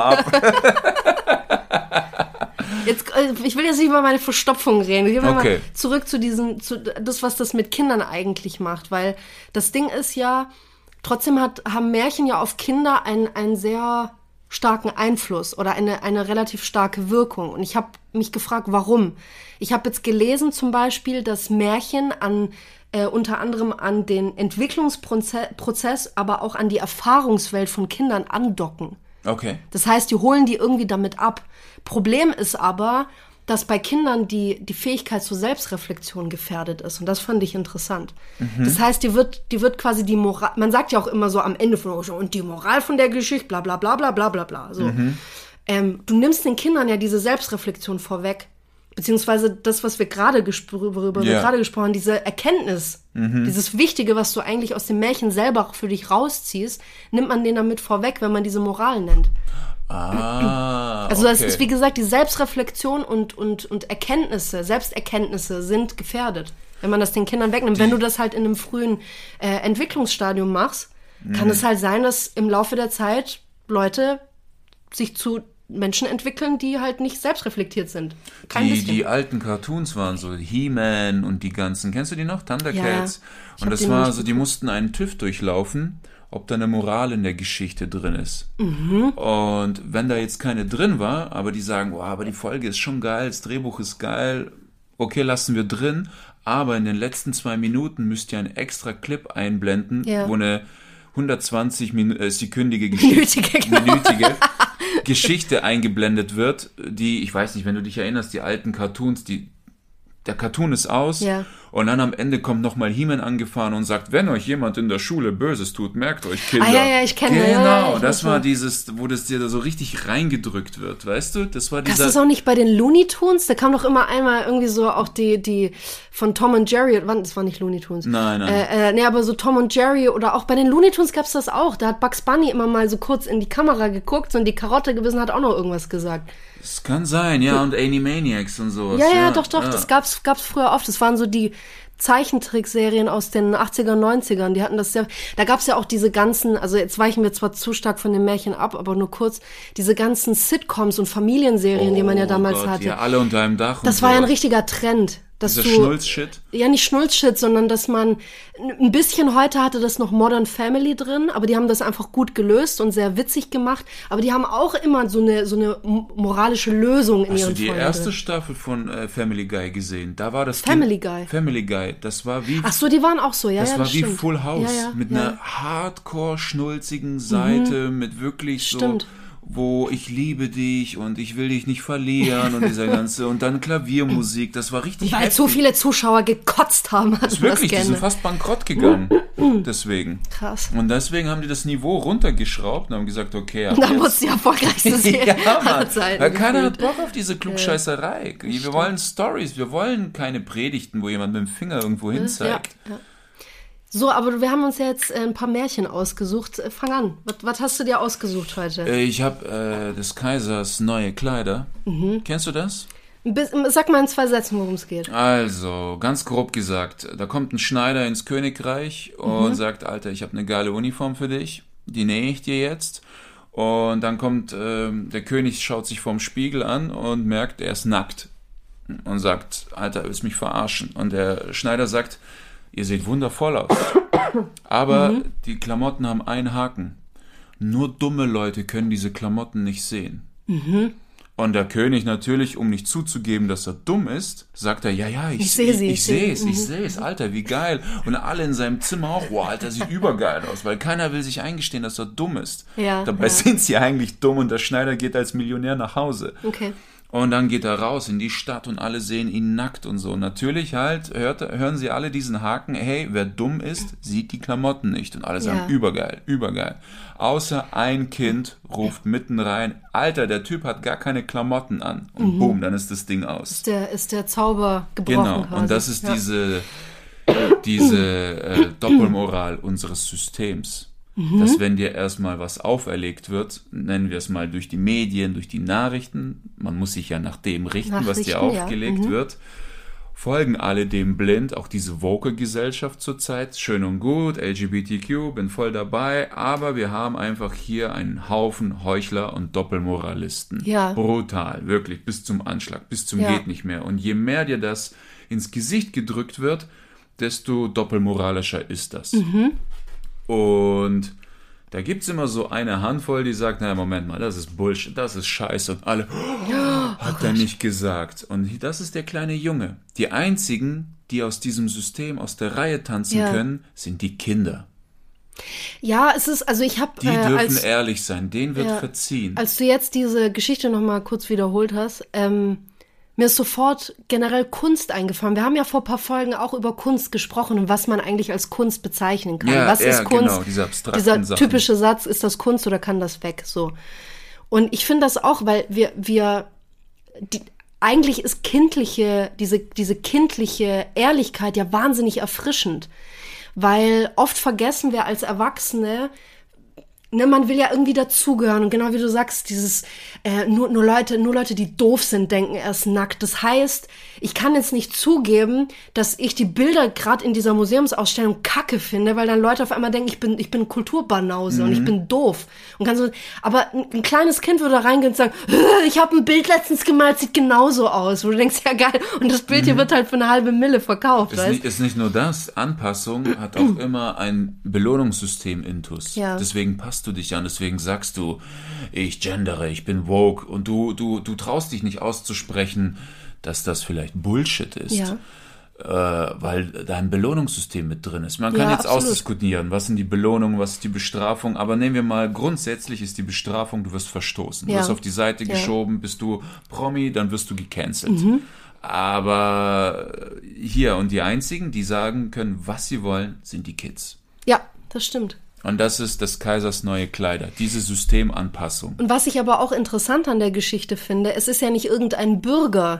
ab. Jetzt, äh, ich will jetzt nicht über meine Verstopfung reden. Ich will Okay. mal zurück zu diesem, zu das, was das mit Kindern eigentlich macht, weil das Ding ist ja, trotzdem hat, haben Märchen ja auf Kinder einen, einen sehr starken Einfluss oder eine, eine relativ starke Wirkung. Und ich habe mich gefragt, warum. Ich habe jetzt gelesen zum Beispiel, dass Märchen an äh, unter anderem an den Entwicklungsprozess, aber auch an die Erfahrungswelt von Kindern andocken. Okay. Das heißt, die holen die irgendwie damit ab. Problem ist aber, dass bei Kindern die, die Fähigkeit zur Selbstreflexion gefährdet ist. Und das fand ich interessant. Mhm. Das heißt, die wird, die wird quasi die Moral, man sagt ja auch immer so am Ende von, und die Moral von der Geschichte, bla, bla, bla, bla, bla, bla, bla. So. Mhm. Ähm, du nimmst den Kindern ja diese Selbstreflexion vorweg. Beziehungsweise das, was wir gerade gespr- worüber Ja. wir gerade gesprochen haben, diese Erkenntnis, mhm. dieses Wichtige, was du eigentlich aus dem Märchen selber für dich rausziehst, nimmt man denen damit vorweg, wenn man diese Moral nennt. Ah, Also das okay. ist, wie gesagt, die Selbstreflexion und, und, und Erkenntnisse, Selbsterkenntnisse sind gefährdet, wenn man das den Kindern wegnimmt. Wenn du das halt in einem frühen äh, Entwicklungsstadium machst, kann Mhm. es halt sein, dass im Laufe der Zeit Leute sich zu Menschen entwickeln, die halt nicht selbstreflektiert sind. Kein Die, bisschen. die alten Cartoons waren so He-Man und die ganzen, kennst du die noch? Thundercats. Ja, ich und hab das die noch war nicht so, die mussten einen TÜV durchlaufen, ob da eine Moral in der Geschichte drin ist. Mhm. Und wenn da jetzt keine drin war, aber die sagen, oh, aber die Folge ist schon geil, das Drehbuch ist geil, okay, lassen wir drin, aber in den letzten zwei Minuten müsst ihr einen extra Clip einblenden, Ja. wo eine hundertzwanzig Min- äh, sekündige Geschichte, Minütige, genau. minütige Geschichte eingeblendet wird, die, ich weiß nicht, wenn du dich erinnerst, die alten Cartoons, die, der Cartoon ist aus Ja. Und dann am Ende kommt nochmal He-Man angefahren und sagt, wenn euch jemand in der Schule Böses tut, merkt euch, Kinder. Ah, ja, ja, ich kenne Genau, ja, ja, ich das war schon. dieses, wo das dir da so richtig reingedrückt wird, weißt du? Das war dieser... Das ist auch nicht bei den Looney Tunes? Da kam doch immer einmal irgendwie so auch die, die von Tom und Jerry, das war nicht Looney Tunes. Nein, nein. Äh, äh, nee, aber so Tom und Jerry oder auch bei den Looney Tunes gab's das auch. Da hat Bugs Bunny immer mal so kurz in die Kamera geguckt und die Karotte gebissen, hat auch noch irgendwas gesagt. Das kann sein, ja, und Animaniacs und sowas. Ja, ja, ja doch, doch, ja. das gab's, gab's früher oft. Das waren so die Zeichentrickserien aus den achtziger, neunzigern. Die hatten das sehr, da gab's ja auch diese ganzen, also jetzt weichen wir zwar zu stark von den Märchen ab, aber nur kurz, diese ganzen Sitcoms und Familienserien, oh, die man ja damals Gott, hatte. Ja, alle unter einem Dach. Das und war ja ein sowas. richtiger Trend. Dass Dieser du, Schnulz-Shit? Ja, nicht Schnulz-Shit, sondern dass man ein bisschen heute hatte das noch Modern Family drin, aber die haben das einfach gut gelöst und sehr witzig gemacht. Aber die haben auch immer so eine so eine moralische Lösung in Hast du ihren die Folgen erste drin. Staffel von äh, Family Guy gesehen? Da war das Family Kind, Guy. Family Guy. Das war wie Ach so, die waren auch so, ja, das ja, war das wie stimmt. Full House ja, ja, mit ja. einer hardcore schnulzigen Seite, mhm. mit wirklich so Stimmt. wo ich liebe dich und ich will dich nicht verlieren und dieser ganze und dann Klaviermusik, das war richtig Weil heftig. so viele Zuschauer gekotzt haben. Das ist wirklich, die sind fast bankrott gegangen. Deswegen. Krass. Und deswegen haben die das Niveau runtergeschraubt und haben gesagt, okay, ab Da jetzt- muss die erfolgreichste Serie ja, Mann. aller Zeiten Weil keiner hat gefühlt. Bock auf diese Klugscheißerei. Wir wollen Stories, wir wollen keine Predigten, wo jemand mit dem Finger irgendwo hin zeigt. Ja, ja. So, aber wir haben uns ja jetzt ein paar Märchen ausgesucht. Fang an. Was, was hast du dir ausgesucht heute? Äh, Ich habe äh, des Kaisers neue Kleider. Mhm. Kennst du das? Bis, sag mal in zwei Sätzen, worum es geht. Also, ganz grob gesagt, da kommt ein Schneider ins Königreich und Mhm. sagt, Alter, ich habe eine geile Uniform für dich, die nähe ich dir jetzt. Und dann kommt, ähm, der König schaut sich vorm Spiegel an und merkt, er ist nackt. Und sagt, Alter, willst mich verarschen? Und der Schneider sagt, ihr seht wundervoll aus. Aber Mhm. die Klamotten haben einen Haken. Nur dumme Leute können diese Klamotten nicht sehen. Mhm. Und der König natürlich, um nicht zuzugeben, dass er dumm ist, sagt er, ja, ja, ich, Ich sehe sie, ich, ich ich sehe sehe es, sie. ich sehe es, Alter, wie geil. Und alle in seinem Zimmer auch, wow, Alter, sieht übergeil aus, weil keiner will sich eingestehen, dass er dumm ist. Ja, Dabei ja. sind sie eigentlich dumm und der Schneider geht als Millionär nach Hause. Okay. Und dann geht er raus in die Stadt und alle sehen ihn nackt und so. Natürlich halt hört, hören sie alle diesen Haken, hey, wer dumm ist, sieht die Klamotten nicht. Und alle sagen, Ja. übergeil, übergeil. Außer ein Kind ruft mitten rein, Alter, der Typ hat gar keine Klamotten an. Und boom, dann ist das Ding aus. Ist der, ist der Zauber gebrochen Genau, quasi. und das ist Ja. diese, diese äh, Doppelmoral unseres Systems. Mhm. Dass wenn dir erstmal was auferlegt wird, nennen wir es mal durch die Medien, durch die Nachrichten, man muss sich ja nach dem richten, was dir Nachrichten, ja. aufgelegt Mhm. wird, folgen alle dem blind, auch diese Woke-Gesellschaft zurzeit, schön und gut, L G B T Q, bin voll dabei, aber wir haben einfach hier einen Haufen Heuchler und Doppelmoralisten. Ja. Brutal, wirklich, bis zum Anschlag, bis zum Ja. geht nicht mehr. Und je mehr dir das ins Gesicht gedrückt wird, desto doppelmoralischer ist das. Mhm. Und da gibt's immer so eine Handvoll, die sagt, naja, Moment mal, das ist Bullshit, das ist Scheiße. Und alle, oh, hat er nicht gesagt. Und das ist der kleine Junge. Die einzigen, die aus diesem System, aus der Reihe tanzen Ja. können, sind die Kinder. Ja, es ist, also ich habe Die äh, dürfen als, ehrlich sein, denen wird ja, verziehen. als du jetzt diese Geschichte nochmal kurz wiederholt hast, ähm, mir ist sofort generell Kunst eingefallen. Wir haben ja vor ein paar Folgen auch über Kunst gesprochen und was man eigentlich als Kunst bezeichnen kann. Ja, was ja, ist Kunst? genau, diese abstrakten Dieser Sachen. typische Satz, ist das Kunst oder kann das weg? So. Und ich finde das auch, weil wir, wir, die, eigentlich ist kindliche, diese, diese kindliche Ehrlichkeit ja wahnsinnig erfrischend. Weil oft vergessen wir als Erwachsene, ne, man will ja irgendwie dazugehören und genau wie du sagst, dieses äh, nur nur Leute, nur Leute, die doof sind, denken erst nackt. Das heißt, ich kann jetzt nicht zugeben, dass ich die Bilder gerade in dieser Museumsausstellung kacke finde, weil dann Leute auf einmal denken, ich bin ich bin Kulturbanause und ich bin doof und kann so. Aber ein, ein kleines Kind würde da reingehen und sagen, ich habe ein Bild letztens gemalt, sieht genauso aus. Wo du denkst, ja geil. Und das Bild hier wird halt für eine halbe Mille verkauft, Ist weißt? nicht, ist nicht nur das, Anpassung hat auch immer ein Belohnungssystem intus. Ja. Deswegen passt du dich an, deswegen sagst du, ich gendere, ich bin woke und du, du, du traust dich nicht auszusprechen, dass das vielleicht Bullshit ist. Ja. Äh, weil da ein Belohnungssystem mit drin ist. Man kann Ja, jetzt absolut. ausdiskutieren, was sind die Belohnungen, was ist die Bestrafung, aber nehmen wir mal, grundsätzlich ist die Bestrafung, du wirst verstoßen. Du Ja. wirst auf die Seite Ja. geschoben, bist du Promi, dann wirst du gecancelt. Mhm. Aber hier, und die einzigen, die sagen können, was sie wollen, sind die Kids. Ja, das stimmt. Und das ist des Kaisers neue Kleider, diese Systemanpassung. Und was ich aber auch interessant an der Geschichte finde, es ist ja nicht irgendein Bürger,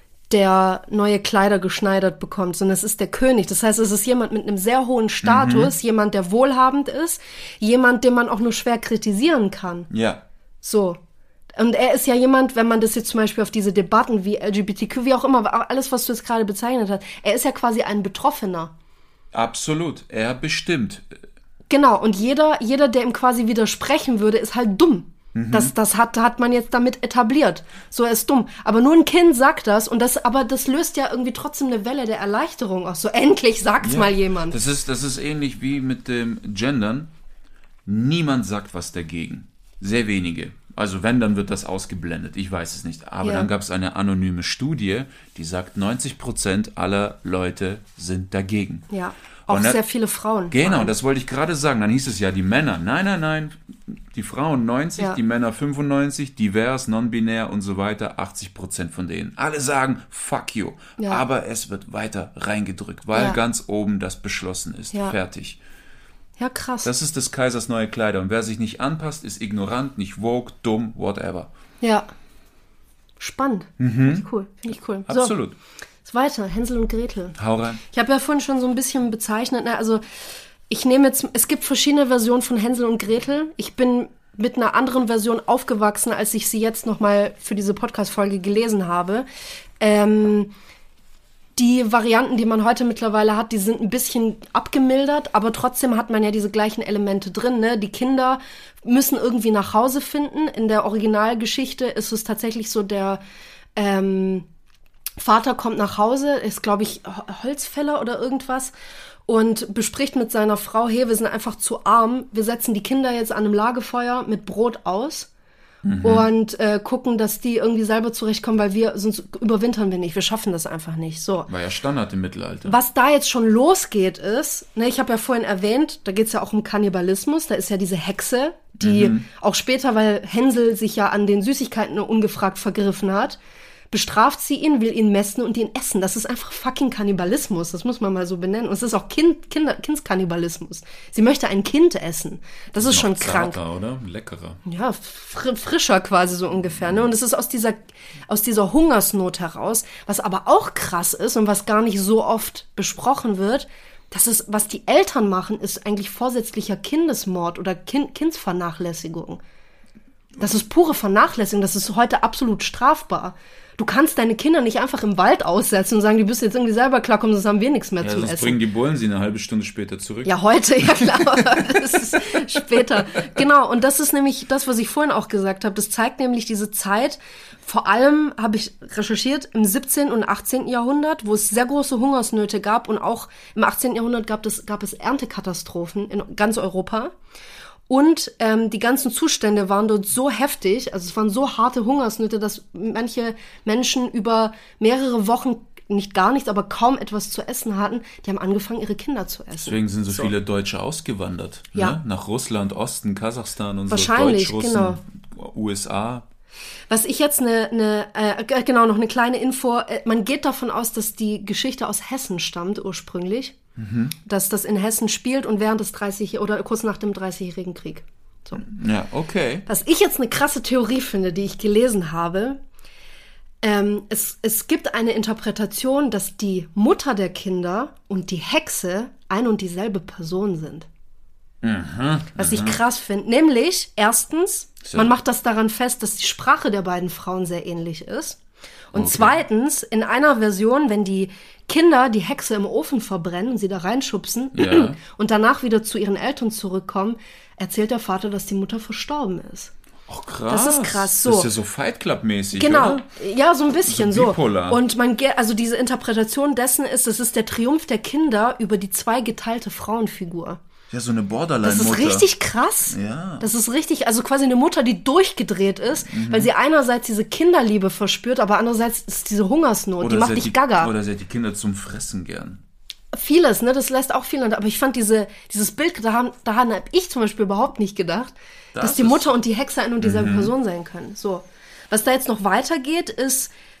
der neue Kleider geschneidert bekommt, sondern es ist der König. Das heißt, es ist jemand mit einem sehr hohen Status, mhm. jemand, der wohlhabend ist, jemand, den man auch nur schwer kritisieren kann. Ja. So. Und er ist ja jemand, wenn man das jetzt zum Beispiel auf diese Debatten wie L G B T Q, wie auch immer, alles, was du jetzt gerade bezeichnet hast, er ist ja quasi ein Betroffener. Absolut. Er bestimmt. Genau. Und jeder, jeder, der ihm quasi widersprechen würde, ist halt dumm. Mhm. Das, das hat, hat man jetzt damit etabliert. So, er ist dumm. Aber nur ein Kind sagt das und das, aber das löst ja irgendwie trotzdem eine Welle der Erleichterung aus. So, endlich sagt's ja. mal jemand. Das ist, das ist ähnlich wie mit dem Gendern. Niemand sagt was dagegen. Sehr wenige. Also wenn, dann wird das ausgeblendet. Ich weiß es nicht. Aber ja. dann gab es eine anonyme Studie, die sagt, neunzig Prozent aller Leute sind dagegen. Ja. Auch und sehr viele Frauen. Genau, das wollte ich gerade sagen. Dann hieß es ja, die Männer, nein, nein, nein, die Frauen neunzig, ja. die Männer fünfundneunzig, divers, non-binär und so weiter, achtzig Prozent von denen. Alle sagen, fuck you. Ja. Aber es wird weiter reingedrückt, weil ja. ganz oben das beschlossen ist. Ja. Fertig. Ja, krass. Das ist des Kaisers neue Kleider. Und wer sich nicht anpasst, ist ignorant, nicht woke, dumm, whatever. Ja. Spannend. Mhm. Finde ich cool. Finde ich cool. Absolut. So. Weiter, Hänsel und Gretel. Hau rein. Ich habe ja vorhin schon so ein bisschen bezeichnet, ne, also ich nehme jetzt, es gibt verschiedene Versionen von Hänsel und Gretel. Ich bin mit einer anderen Version aufgewachsen, als ich sie jetzt nochmal für diese Podcast-Folge gelesen habe. Ähm, die Varianten, die man heute mittlerweile hat, die sind ein bisschen abgemildert, aber trotzdem hat man ja diese gleichen Elemente drin, ne? Die Kinder müssen irgendwie nach Hause finden. In der Originalgeschichte ist es tatsächlich so, der ähm, Vater kommt nach Hause, ist, glaube ich, Holzfäller oder irgendwas und bespricht mit seiner Frau, hey, wir sind einfach zu arm, wir setzen die Kinder jetzt an einem Lagerfeuer mit Brot aus mhm. und äh, gucken, dass die irgendwie selber zurechtkommen, weil wir, sonst überwintern wir nicht, wir schaffen das einfach nicht. So. War ja Standard im Mittelalter. Was da jetzt schon losgeht ist, ne, ich habe ja vorhin erwähnt, da geht's ja auch um Kannibalismus, da ist ja diese Hexe, die mhm. auch später, weil Hänsel sich ja an den Süßigkeiten ungefragt vergriffen hat, bestraft sie ihn, will ihn messen und ihn essen. Das ist einfach fucking Kannibalismus. Das muss man mal so benennen. Und es ist auch kind, Kinder, Kindskannibalismus. Sie möchte ein Kind essen. Das, das ist schon krank. Zarter, oder? Leckerer. Ja, fr- frischer quasi so ungefähr. Ne? Und es ist aus dieser, aus dieser Hungersnot heraus, was aber auch krass ist und was gar nicht so oft besprochen wird, das ist, was die Eltern machen, ist eigentlich vorsätzlicher Kindesmord oder kind, Kindsvernachlässigung. Das ist pure Vernachlässigung. Das ist heute absolut strafbar. Du kannst deine Kinder nicht einfach im Wald aussetzen und sagen, die müssen jetzt irgendwie selber klarkommen, sonst haben wir nichts mehr ja, zum sonst Essen. bringen die Bullen sie eine halbe Stunde später zurück. Ja, heute, ja klar, das ist später. Genau, und das ist nämlich das, was ich vorhin auch gesagt habe. Das zeigt nämlich diese Zeit, vor allem habe ich recherchiert, im siebzehnten und achtzehnten Jahrhundert, wo es sehr große Hungersnöte gab und auch im achtzehnten Jahrhundert gab es, gab es Erntekatastrophen in ganz Europa. Und ähm, die ganzen Zustände waren dort so heftig, also es waren so harte Hungersnöte, dass manche Menschen über mehrere Wochen nicht gar nichts, aber kaum etwas zu essen hatten. Die haben angefangen, ihre Kinder zu essen. Deswegen sind so, so. viele Deutsche ausgewandert. Ja. Ne? Nach Russland, Osten, Kasachstan und Wahrscheinlich, so. Deutsch-Russen, genau. U S A. Was ich jetzt eine, eine äh, genau, noch eine kleine Info, äh, man geht davon aus, dass die Geschichte aus Hessen stammt ursprünglich. Mhm. Dass das in Hessen spielt und während des dreißig oder kurz nach dem dreißigjährigen Krieg. So. Ja, okay. Was ich jetzt eine krasse Theorie finde, die ich gelesen habe, ähm, es, es gibt eine Interpretation, dass die Mutter der Kinder und die Hexe ein und dieselbe Person sind. Mhm, Was mhm. ich krass finde. Nämlich, erstens, so. man macht das daran fest, dass die Sprache der beiden Frauen sehr ähnlich ist. Und okay. zweitens, in einer Version, wenn die Kinder die Hexe im Ofen verbrennen und sie da reinschubsen ja. und danach wieder zu ihren Eltern zurückkommen, erzählt der Vater, dass die Mutter verstorben ist. Ach krass. Das ist krass, so. Das ist ja so Fight Club-mäßig, Genau, oder? ja, so ein bisschen so. so. Bipolar. Und man geht, also diese Interpretation dessen ist, das ist der Triumph der Kinder über die zweigeteilte Frauenfigur. Ja, so eine Borderline-Mutter. Das ist richtig krass. Ja. Das ist richtig, also quasi eine Mutter, die durchgedreht ist, mhm. weil sie einerseits diese Kinderliebe verspürt, aber andererseits ist diese Hungersnot, oder die macht dich die, gaga. Oder sie hat die Kinder zum Fressen gern. Vieles, ne, das lässt auch viel. Aber ich fand diese, dieses Bild, daran, daran habe ich zum Beispiel überhaupt nicht gedacht, das dass die Mutter und die Hexe eine und dieselbe mhm. Person sein können. So. Was da jetzt noch weitergeht, ist,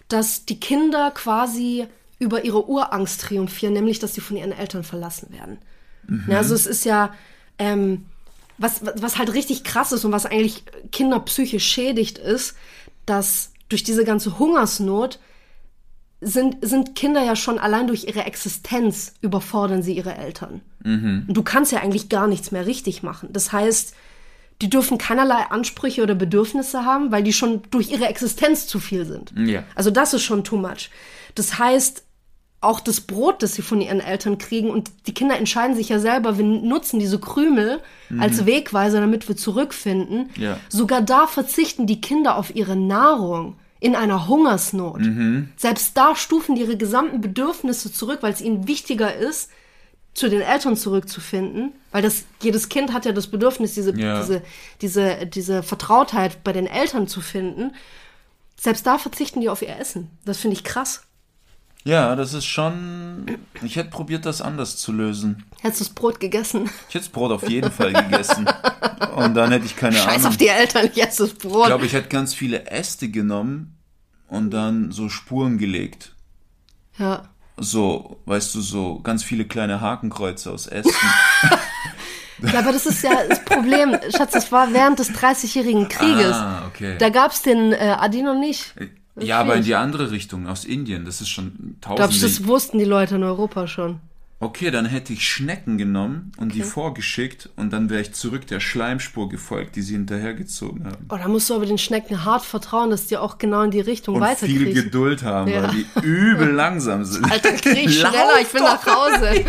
dass die Kinder quasi über ihre Urangst triumphieren, nämlich, dass sie von ihren Eltern verlassen werden. Mhm. Ja, also es ist ja, ähm, was, was halt richtig krass ist und was eigentlich Kinder psychisch schädigt, ist, dass durch diese ganze Hungersnot sind, sind Kinder ja schon allein durch ihre Existenz überfordern sie ihre Eltern. Mhm. Und du kannst ja eigentlich gar nichts mehr richtig machen. Das heißt, die dürfen keinerlei Ansprüche oder Bedürfnisse haben, weil die schon durch ihre Existenz zu viel sind. Ja. Also das ist schon too much. Das heißt, auch das Brot, das sie von ihren Eltern kriegen, und die Kinder entscheiden sich ja selber, wir nutzen diese Krümel mhm. als Wegweiser, damit wir zurückfinden. Ja. Sogar da verzichten die Kinder auf ihre Nahrung in einer Hungersnot. Mhm. Selbst da stufen die ihre gesamten Bedürfnisse zurück, weil es ihnen wichtiger ist, zu den Eltern zurückzufinden, weil das jedes Kind hat ja das Bedürfnis, diese, ja. diese, diese, diese Vertrautheit bei den Eltern zu finden. Selbst da verzichten die auf ihr Essen. Das finde ich krass. Ja, das ist schon... Ich hätte probiert, das anders zu lösen. Hättest du das Brot gegessen? Ich hätte das Brot auf jeden Fall gegessen. Und dann hätte ich keine Scheiß Ahnung. Scheiß auf die Eltern, ich esse das Brot. Ich glaube, ich hätte ganz viele Äste genommen und dann so Spuren gelegt. Ja. So, weißt du, so ganz viele kleine Hakenkreuze aus Ästen. Ja, aber das ist ja das Problem. Schatz, das war während des dreißigjährigen Krieges. Ah, okay. Da gab's den äh, Adi noch nicht. Das ja, aber in die andere Richtung, aus Indien. Das ist schon tausende... Glaubst du, das wussten die Leute in Europa schon? Okay, dann hätte ich Schnecken genommen und okay. die vorgeschickt und dann wäre ich zurück der Schleimspur gefolgt, die sie hinterhergezogen haben. Oh, da musst du aber den Schnecken hart vertrauen, dass die auch genau in die Richtung weiterkriechen. Und viel Geduld haben, ja. weil die übel langsam sind. Alter, krieg schneller, ich will nach Hause.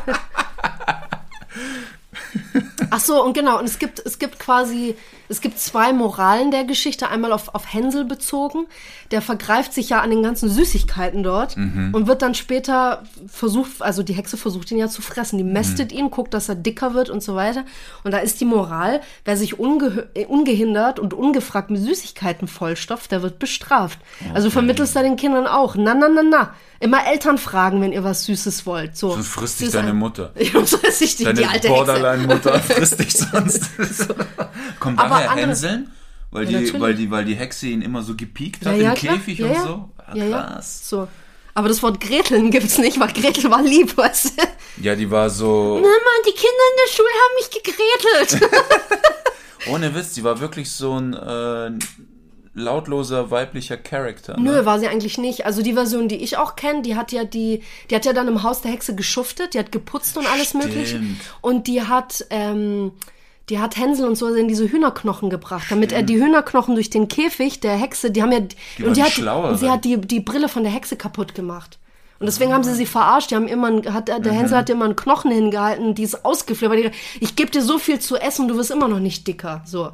Ach so, und genau, und es gibt, es gibt quasi, es gibt zwei Moralen der Geschichte, einmal auf, auf Hänsel bezogen, der vergreift sich ja an den ganzen Süßigkeiten dort mhm. und wird dann später versucht, also die Hexe versucht ihn ja zu fressen, die mästet mhm. ihn, guckt, dass er dicker wird und so weiter, und da ist die Moral, wer sich unge- ungehindert und ungefragt mit Süßigkeiten vollstopft, der wird bestraft. Okay. Also vermittelst du den Kindern auch, na, na, na, na. Immer Eltern fragen, wenn ihr was Süßes wollt. So, sonst frisst dich deine ein, Mutter. Sonst frisst dich die, deine die alte Borderline-Mutter frisst dich sonst. So. Kommt Aber daher andere, Hänseln? Weil, ja, die, weil, die, weil die Hexe ihn immer so gepiekt hat ja, ja, im klar. Käfig ja, und ja. so? Ah, ja, krass. Ja. So. Aber das Wort Greteln gibt's nicht, weil Gretel war lieb, weißt du? Ja, die war so... Mama, die Kinder in der Schule haben mich gegretelt. Ohne Witz, die war wirklich so ein... Äh, lautloser weiblicher Charakter. Ne? Nö, war sie eigentlich nicht. Also die Version, die ich auch kenne, die hat ja die, die hat ja dann im Haus der Hexe geschuftet, die hat geputzt und alles Stimmt. Mögliche. Und die hat, ähm, die hat Hänsel und so in diese Hühnerknochen gebracht, damit Stimmt. er die Hühnerknochen durch den Käfig der Hexe, die haben ja, die und, die hat, schlauer, und sie hat die, die Brille von der Hexe kaputt gemacht. Und deswegen ah. haben sie sie verarscht. Die haben immer, ein, hat, der mhm. Hänsel hat immer einen Knochen hingehalten, die ist ausgeflippt. Die, ich gebe dir so viel zu essen, du wirst immer noch nicht dicker. So.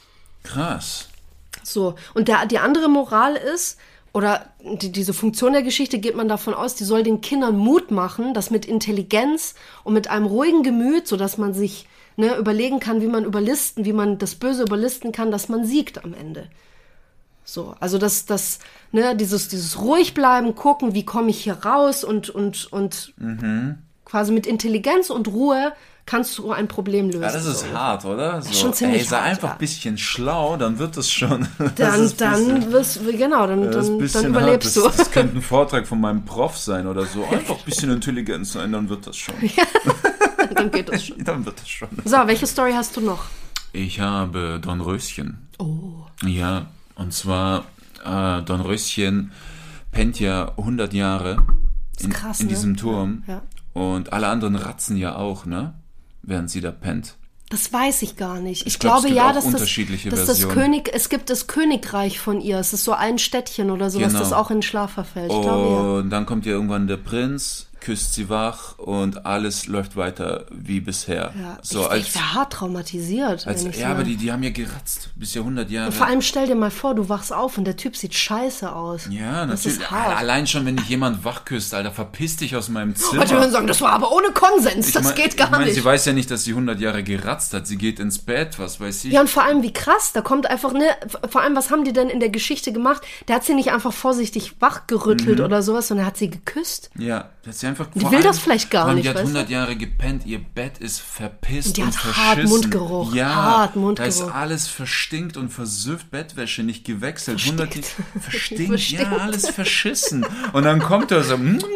Krass. So, und der, die andere Moral ist, oder die, diese Funktion der Geschichte geht man davon aus, die soll den Kindern Mut machen, dass mit Intelligenz und mit einem ruhigen Gemüt, sodass man sich ne, überlegen kann, wie man überlisten, wie man das Böse überlisten kann, dass man siegt am Ende. So, also das, das, ne, dieses, dieses ruhig bleiben, gucken, wie komme ich hier raus und, und, und mhm. quasi mit Intelligenz und Ruhe kannst du ein Problem lösen. Ja, das ist so. Hart, oder? So, das ist schon ziemlich ey, sei hart, einfach ein ja. bisschen schlau, dann wird es schon. Dann, dann wirst du, genau, dann, dann, dann überlebst hart. Das, du. das könnte ein Vortrag von meinem Prof sein oder so. Einfach ein bisschen intelligent sein, dann wird das schon. Ja, dann geht das schon. Dann wird das schon. So, welche Story hast du noch? Ich habe Dornröschen. Oh. Ja, und zwar äh, Dornröschen pennt ja hundert Jahre in, krass, in ne? diesem Turm. Ja. Und alle anderen ratzen ja auch, ne? Während sie da pennt. Das weiß ich gar nicht. Ich, ich glaub, glaube ja, dass, das, unterschiedliche dass das Versionen. König, es gibt das Königreich von ihr. Es ist so ein Städtchen oder sowas, Genau. das auch in Schlaf verfällt. Ich und glaube, ja. dann kommt ja irgendwann der Prinz, küsst sie wach und alles läuft weiter wie bisher. Ja, so, ich, als, ich wäre hart traumatisiert. als, wenn ich ja, so aber die, die haben ja geratzt, bis ja hundert Jahre. und vor allem stell dir mal vor, du wachst auf und der Typ sieht scheiße aus. Ja, das natürlich. ist hart. Allein schon, wenn dich jemand wach küsst, Alter, verpiss dich aus meinem Zimmer. Heute würden sagen, das war aber ohne Konsens, Ich das mein, geht gar ich mein, nicht. Sie weiß ja nicht, dass sie hundert Jahre geratzt hat. Sie geht ins Bett, was weiß ich. Ja, und vor allem, wie krass, da kommt einfach, ne, vor allem, was haben die denn in der Geschichte gemacht? Der hat sie nicht einfach vorsichtig wachgerüttelt Mhm. oder sowas, sondern er hat sie geküsst. Ja. Die hat sie einfach Die will das vielleicht gar nicht, Die hat weißt du? hundert Jahre gepennt, ihr Bett ist verpisst Die und hat verschissen. hart Mundgeruch, Ja, hart da Mundgeruch. ist alles verstinkt und versüfft, Bettwäsche nicht gewechselt. Verstinkt. hundert Verstinkt, Verstinkt. ja, alles verschissen. Und dann kommt er so...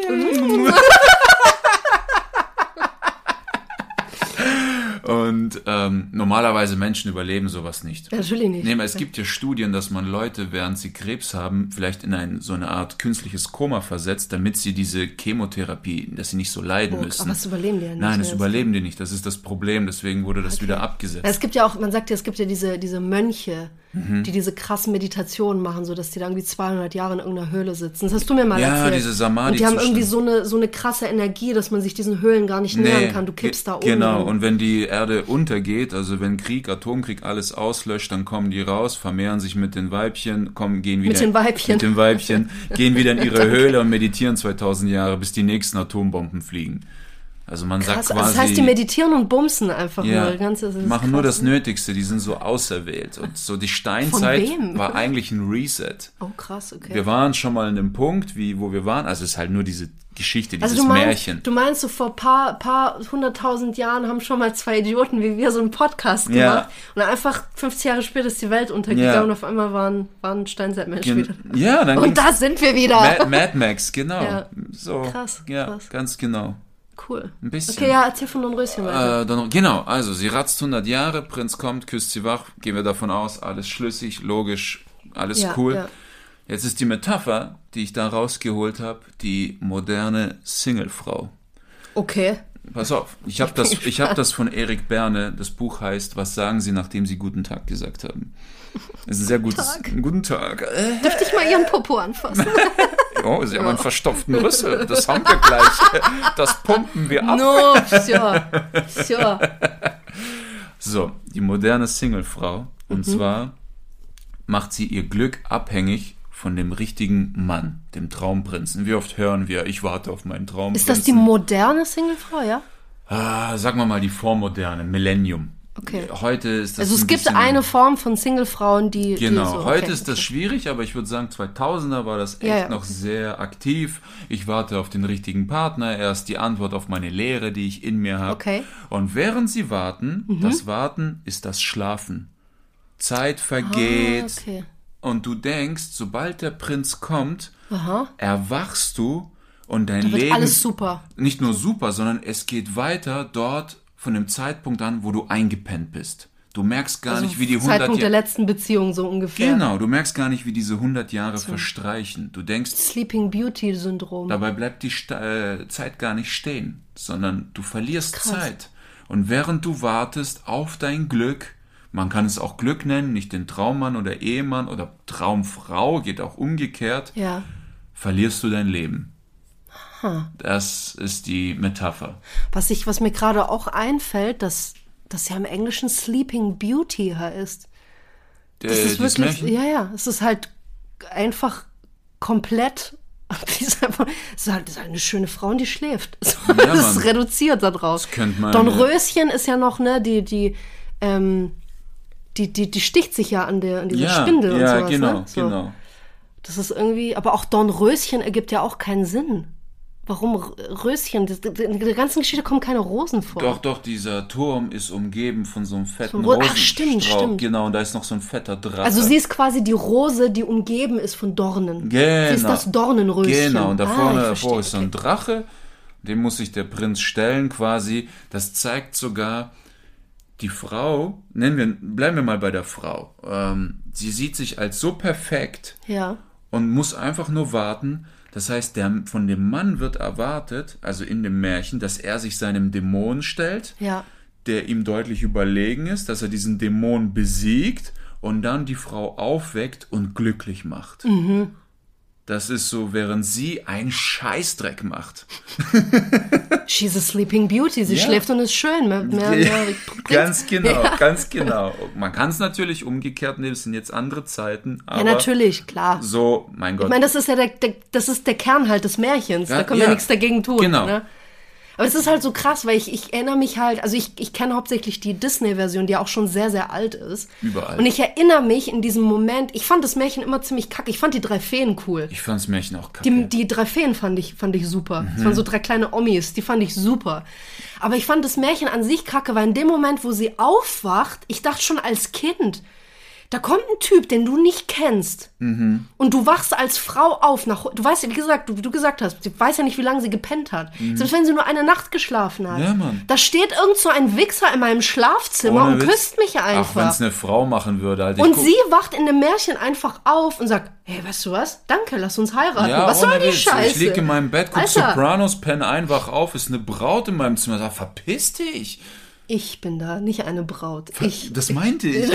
Und ähm, normalerweise Menschen überleben sowas nicht. Ja, natürlich nicht. Nee, es gibt ja Studien, dass man Leute, während sie Krebs haben, vielleicht in ein, so eine Art künstliches Koma versetzt, damit sie diese Chemotherapie, dass sie nicht so leiden Oh, müssen. aber das überleben die ja nicht. Nein, das mehr. überleben die nicht. Das ist das Problem. Deswegen wurde das wieder abgesetzt. Ja, es gibt ja auch, man sagt ja, es gibt ja diese, diese Mönche, Mhm. die diese krassen Meditationen machen, so dass die da irgendwie zweihundert Jahre in irgendeiner Höhle sitzen. Das hast du mir mal Ja, erzählt. diese Samadhi-Zustände. Und die haben irgendwie so eine, so eine krasse Energie, dass man sich diesen Höhlen gar nicht nähern kann. Du kippst ge- da oben. Genau, und wenn die Erde untergeht, also wenn Krieg, Atomkrieg alles auslöscht, dann kommen die raus, vermehren sich mit den Weibchen, kommen, gehen wieder... Mit den Weibchen. Mit den Weibchen, gehen wieder in ihre Höhle und meditieren zweitausend Jahre, bis die nächsten Atombomben fliegen. Also man Krass, sagt quasi... also das heißt, die meditieren und bumsen einfach ja, nur. Ganz, das ist machen krass, nur das ne? Nötigste, die sind so auserwählt. Und so die Steinzeit Von wem? war eigentlich ein Reset. Oh, krass, okay. Wir waren schon mal in dem Punkt, wie, wo wir waren. Also es ist halt nur diese Geschichte, dieses Also du meinst, Märchen. du meinst, so vor paar, paar hunderttausend Jahren haben schon mal zwei Idioten wie wir so einen Podcast gemacht. Ja. Und dann einfach fünfzig Jahre später ist die Welt untergegangen Ja. und auf einmal waren, waren Steinzeitmenschen Gen- wieder. ja, dann Und ging's- da sind wir wieder. Mad, Mad Max, genau. Ja. So, Krass, ja, krass. ganz genau. Cool. Ein bisschen. Okay, ja, erzähl von Dornröschen weiter. Äh, dann, genau, also sie ratzt hundert Jahre, Prinz kommt, küsst sie wach, gehen wir davon aus, alles schlüssig, logisch, alles Ja, cool. ja. Jetzt ist die Metapher, die ich da rausgeholt habe, die moderne Singlefrau. Okay. Pass auf, ich habe das, ich hab das von Erik Berne, das Buch heißt, was sagen Sie, nachdem Sie guten Tag gesagt haben? Das ist ein sehr gutes, Tag. Guten Tag. Äh, Dürfte ich mal Ihren Popo anfassen? oh, Sie haben einen verstopften Rüssel, das haben wir gleich, das pumpen wir ab. No, sure. Sure. So, die moderne Singlefrau, und Mhm. zwar macht sie ihr Glück abhängig von dem richtigen Mann, dem Traumprinzen. Wie oft hören wir, ich warte auf meinen Traumprinzen. Ist das die moderne Singlefrau, ja? Ah, sagen wir mal die vormoderne, Millennium. Okay. Heute ist das Also es ein gibt bisschen, eine Form von Singlefrauen, die... Genau, die so, heute okay, ist das okay. schwierig, aber ich würde sagen, zweitausender war das echt Ja, ja, noch okay. sehr aktiv. Ich warte auf den richtigen Partner, er ist die Antwort auf meine Lehre, die ich in mir habe. Okay. Und während sie warten, Mhm. das Warten ist das Schlafen. Zeit vergeht Ah, okay. und du denkst, sobald der Prinz kommt, Aha. erwachst du und dein Da wird Leben... alles super. Nicht nur super, sondern es geht weiter dort von dem Zeitpunkt an, wo du eingepennt bist. Du merkst gar Also nicht, wie die hundert Zeitpunkt der Jahre... letzten Beziehung so ungefähr. Genau, du merkst gar nicht, wie diese hundert Jahre verstreichen. Du denkst, Sleeping Beauty Syndrom. dabei bleibt die Sta- äh, Zeit gar nicht stehen, sondern du verlierst Krass. Zeit. Und während du wartest auf dein Glück, man kann es auch Glück nennen, nicht den Traummann oder Ehemann oder Traumfrau, geht auch umgekehrt, Ja. verlierst du dein Leben. Das ist die Metapher. Was ich, was mir gerade auch einfällt, dass das ja im Englischen Sleeping Beauty heißt. Das Äh, ist dieses wirklich, Märchen? ja, ja, es ist halt einfach komplett, die ist einfach, es ist halt, es ist halt eine schöne Frau und die schläft. So, Ja, das ist Mann. reduziert da drauf. Das könnte man, Don ja. Röschen ist ja noch, ne, die, die, ähm, die, die, die sticht sich ja an der, an dieser Ja, Spindel ja, und sowas, genau, ne? So. genau. Das ist irgendwie, aber auch Dornröschen ergibt ja auch keinen Sinn. Warum R- Röschen? Das, in der ganzen Geschichte kommen keine Rosen vor. Doch, doch, dieser Turm ist umgeben von so einem fetten So ein Ro- Ach, Rosenstrauch. stimmt, stimmt. Genau, und da ist noch so ein fetter Drache. Also sie ist quasi die Rose, die umgeben ist von Dornen. Genau. Sie ist das Dornenröschen. Genau, und da Ah, vorne ich davor verstehe, ist so ein okay. Drache, dem muss sich der Prinz stellen quasi. Das zeigt sogar, die Frau, nennen wir, bleiben wir mal bei der Frau, ähm, sie sieht sich als so perfekt Ja. und muss einfach nur warten. Das heißt, der, von dem Mann wird erwartet, also in dem Märchen, dass er sich seinem Dämon stellt, Ja. der ihm deutlich überlegen ist, dass er diesen Dämon besiegt und dann die Frau aufweckt und glücklich macht. Mhm. Das ist so, während sie einen Scheißdreck macht. She's a sleeping beauty. Sie Ja. schläft und ist schön. Mehr, mehr, mehr Ganz genau, Ja. ganz genau. Man kann es natürlich umgekehrt nehmen, es sind jetzt andere Zeiten, aber Ja, natürlich, klar. so, mein Gott. Ich meine, das ist ja der, der, das ist der Kern halt des Märchens. Ja, da können ja. wir nichts dagegen tun. Genau. Ne? Aber es ist halt so krass, weil ich, ich erinnere mich halt, also ich, ich kenne hauptsächlich die Disney-Version, die auch schon sehr, sehr alt ist. Überall. Und ich erinnere mich in diesem Moment, ich fand das Märchen immer ziemlich kacke. Ich fand die drei Feen cool. Ich fand das Märchen auch kacke. Die, die drei Feen fand ich, fand ich super. Mhm. Das waren so drei kleine Omis, die fand ich super. Aber ich fand das Märchen an sich kacke, weil in dem Moment, wo sie aufwacht, ich dachte schon als Kind, da kommt ein Typ, den du nicht kennst. Mhm. Und du wachst als Frau auf. Nach, du weißt ja, wie gesagt, du, wie du gesagt hast, sie weiß ja nicht, wie lange sie gepennt hat. Mhm. Selbst wenn sie nur eine Nacht geschlafen hat. Ja, Mann. Da steht irgend so ein Wichser in meinem Schlafzimmer Ohne und Witz. küsst mich einfach. Ach, wenn es eine Frau machen würde. Alter. Und sie wacht in dem Märchen einfach auf und sagt, hey, weißt du was? Danke, lass uns heiraten. Ja, was soll die Witz. Scheiße? Ich liege in meinem Bett, guck Alter. Sopranos, penne ein, wach auf, ist eine Braut in meinem Zimmer. Sag, verpiss dich. Ich bin da, nicht eine Braut. Ich, das meinte ich.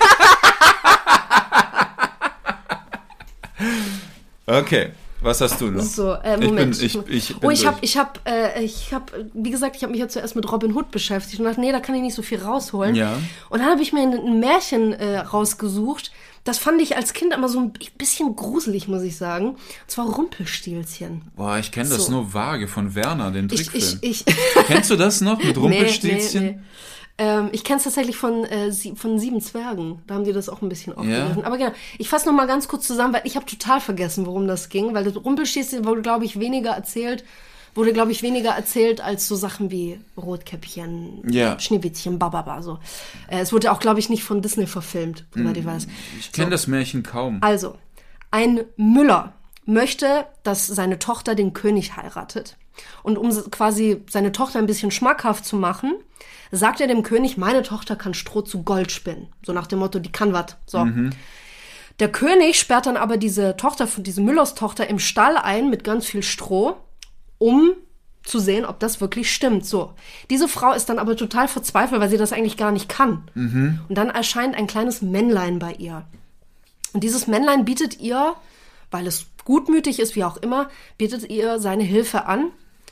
Okay, was hast du noch? So, äh, Moment. Ich bin, ich, ich bin oh, ich habe, durch. ich habe, äh, ich habe, wie gesagt, ich habe mich ja zuerst mit Robin Hood beschäftigt und dachte, nee, da kann ich nicht so viel rausholen. Ja. Und dann habe ich mir ein, ein Märchen äh, rausgesucht. Das fand ich als Kind immer so ein bisschen gruselig, muss ich sagen. Und zwar Rumpelstilzchen. Boah, ich kenne das So. nur vage von Werner, den Ich, Trickfilm. ich, ich. Kennst du das noch mit Rumpelstilzchen? Nee, nee, nee. Ähm, ich kenne es tatsächlich von, äh, sie, von Sieben Zwergen. Da haben die das auch ein bisschen aufgegriffen. Ja. Aber genau, ich fasse noch mal ganz kurz zusammen, weil ich habe total vergessen, worum das ging. Weil das Rumpelstilzchen wurde, glaube ich, weniger erzählt, wurde, glaube ich, weniger erzählt als so Sachen wie Rotkäppchen, Ja. Schneewittchen, Bababa, so. Äh, es wurde auch, glaube ich, nicht von Disney verfilmt, soweit ich weiß. Ich kenne das Märchen kaum. Also, ein Müller möchte, dass seine Tochter den König heiratet. Und um quasi seine Tochter ein bisschen schmackhaft zu machen, sagt er dem König, meine Tochter kann Stroh zu Gold spinnen. So nach dem Motto, die kann was. So. Mhm. Der König sperrt dann aber diese Tochter, diese Müllers Tochter im Stall ein mit ganz viel Stroh, um zu sehen, ob das wirklich stimmt. So. Diese Frau ist dann aber total verzweifelt, weil sie das eigentlich gar nicht kann. Mhm. Und dann erscheint ein kleines Männlein bei ihr. Und dieses Männlein bietet ihr, weil es gutmütig ist, wie auch immer, bietet ihr seine Hilfe an.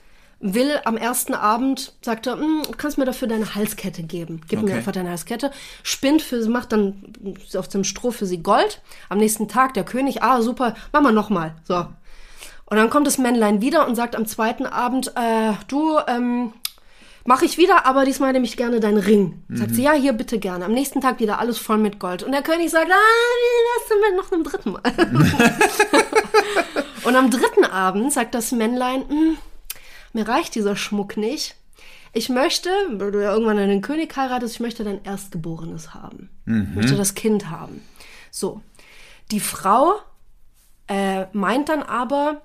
Will am ersten Abend, sagt er, du kannst mir dafür deine Halskette geben. Gib Okay. mir einfach deine Halskette. Spinnt für sie, macht dann auf dem Stroh für sie Gold. Am nächsten Tag der König, ah super, mach mal nochmal. So. Und dann kommt das Männlein wieder und sagt am zweiten Abend, äh, du, ähm, mach ich wieder, aber diesmal nehme ich gerne deinen Ring. Sagt Mhm. sie, ja, hier bitte gerne. Am nächsten Tag wieder alles voll mit Gold. Und der König sagt, ah, das sind wir noch einem dritten Mal. Und am dritten Abend sagt das Männlein, hm, mir reicht dieser Schmuck nicht. Ich möchte, weil du ja irgendwann einen König heiratest, ich möchte dein Erstgeborenes haben. Mhm. Ich möchte das Kind haben. So. Die Frau äh, meint dann aber,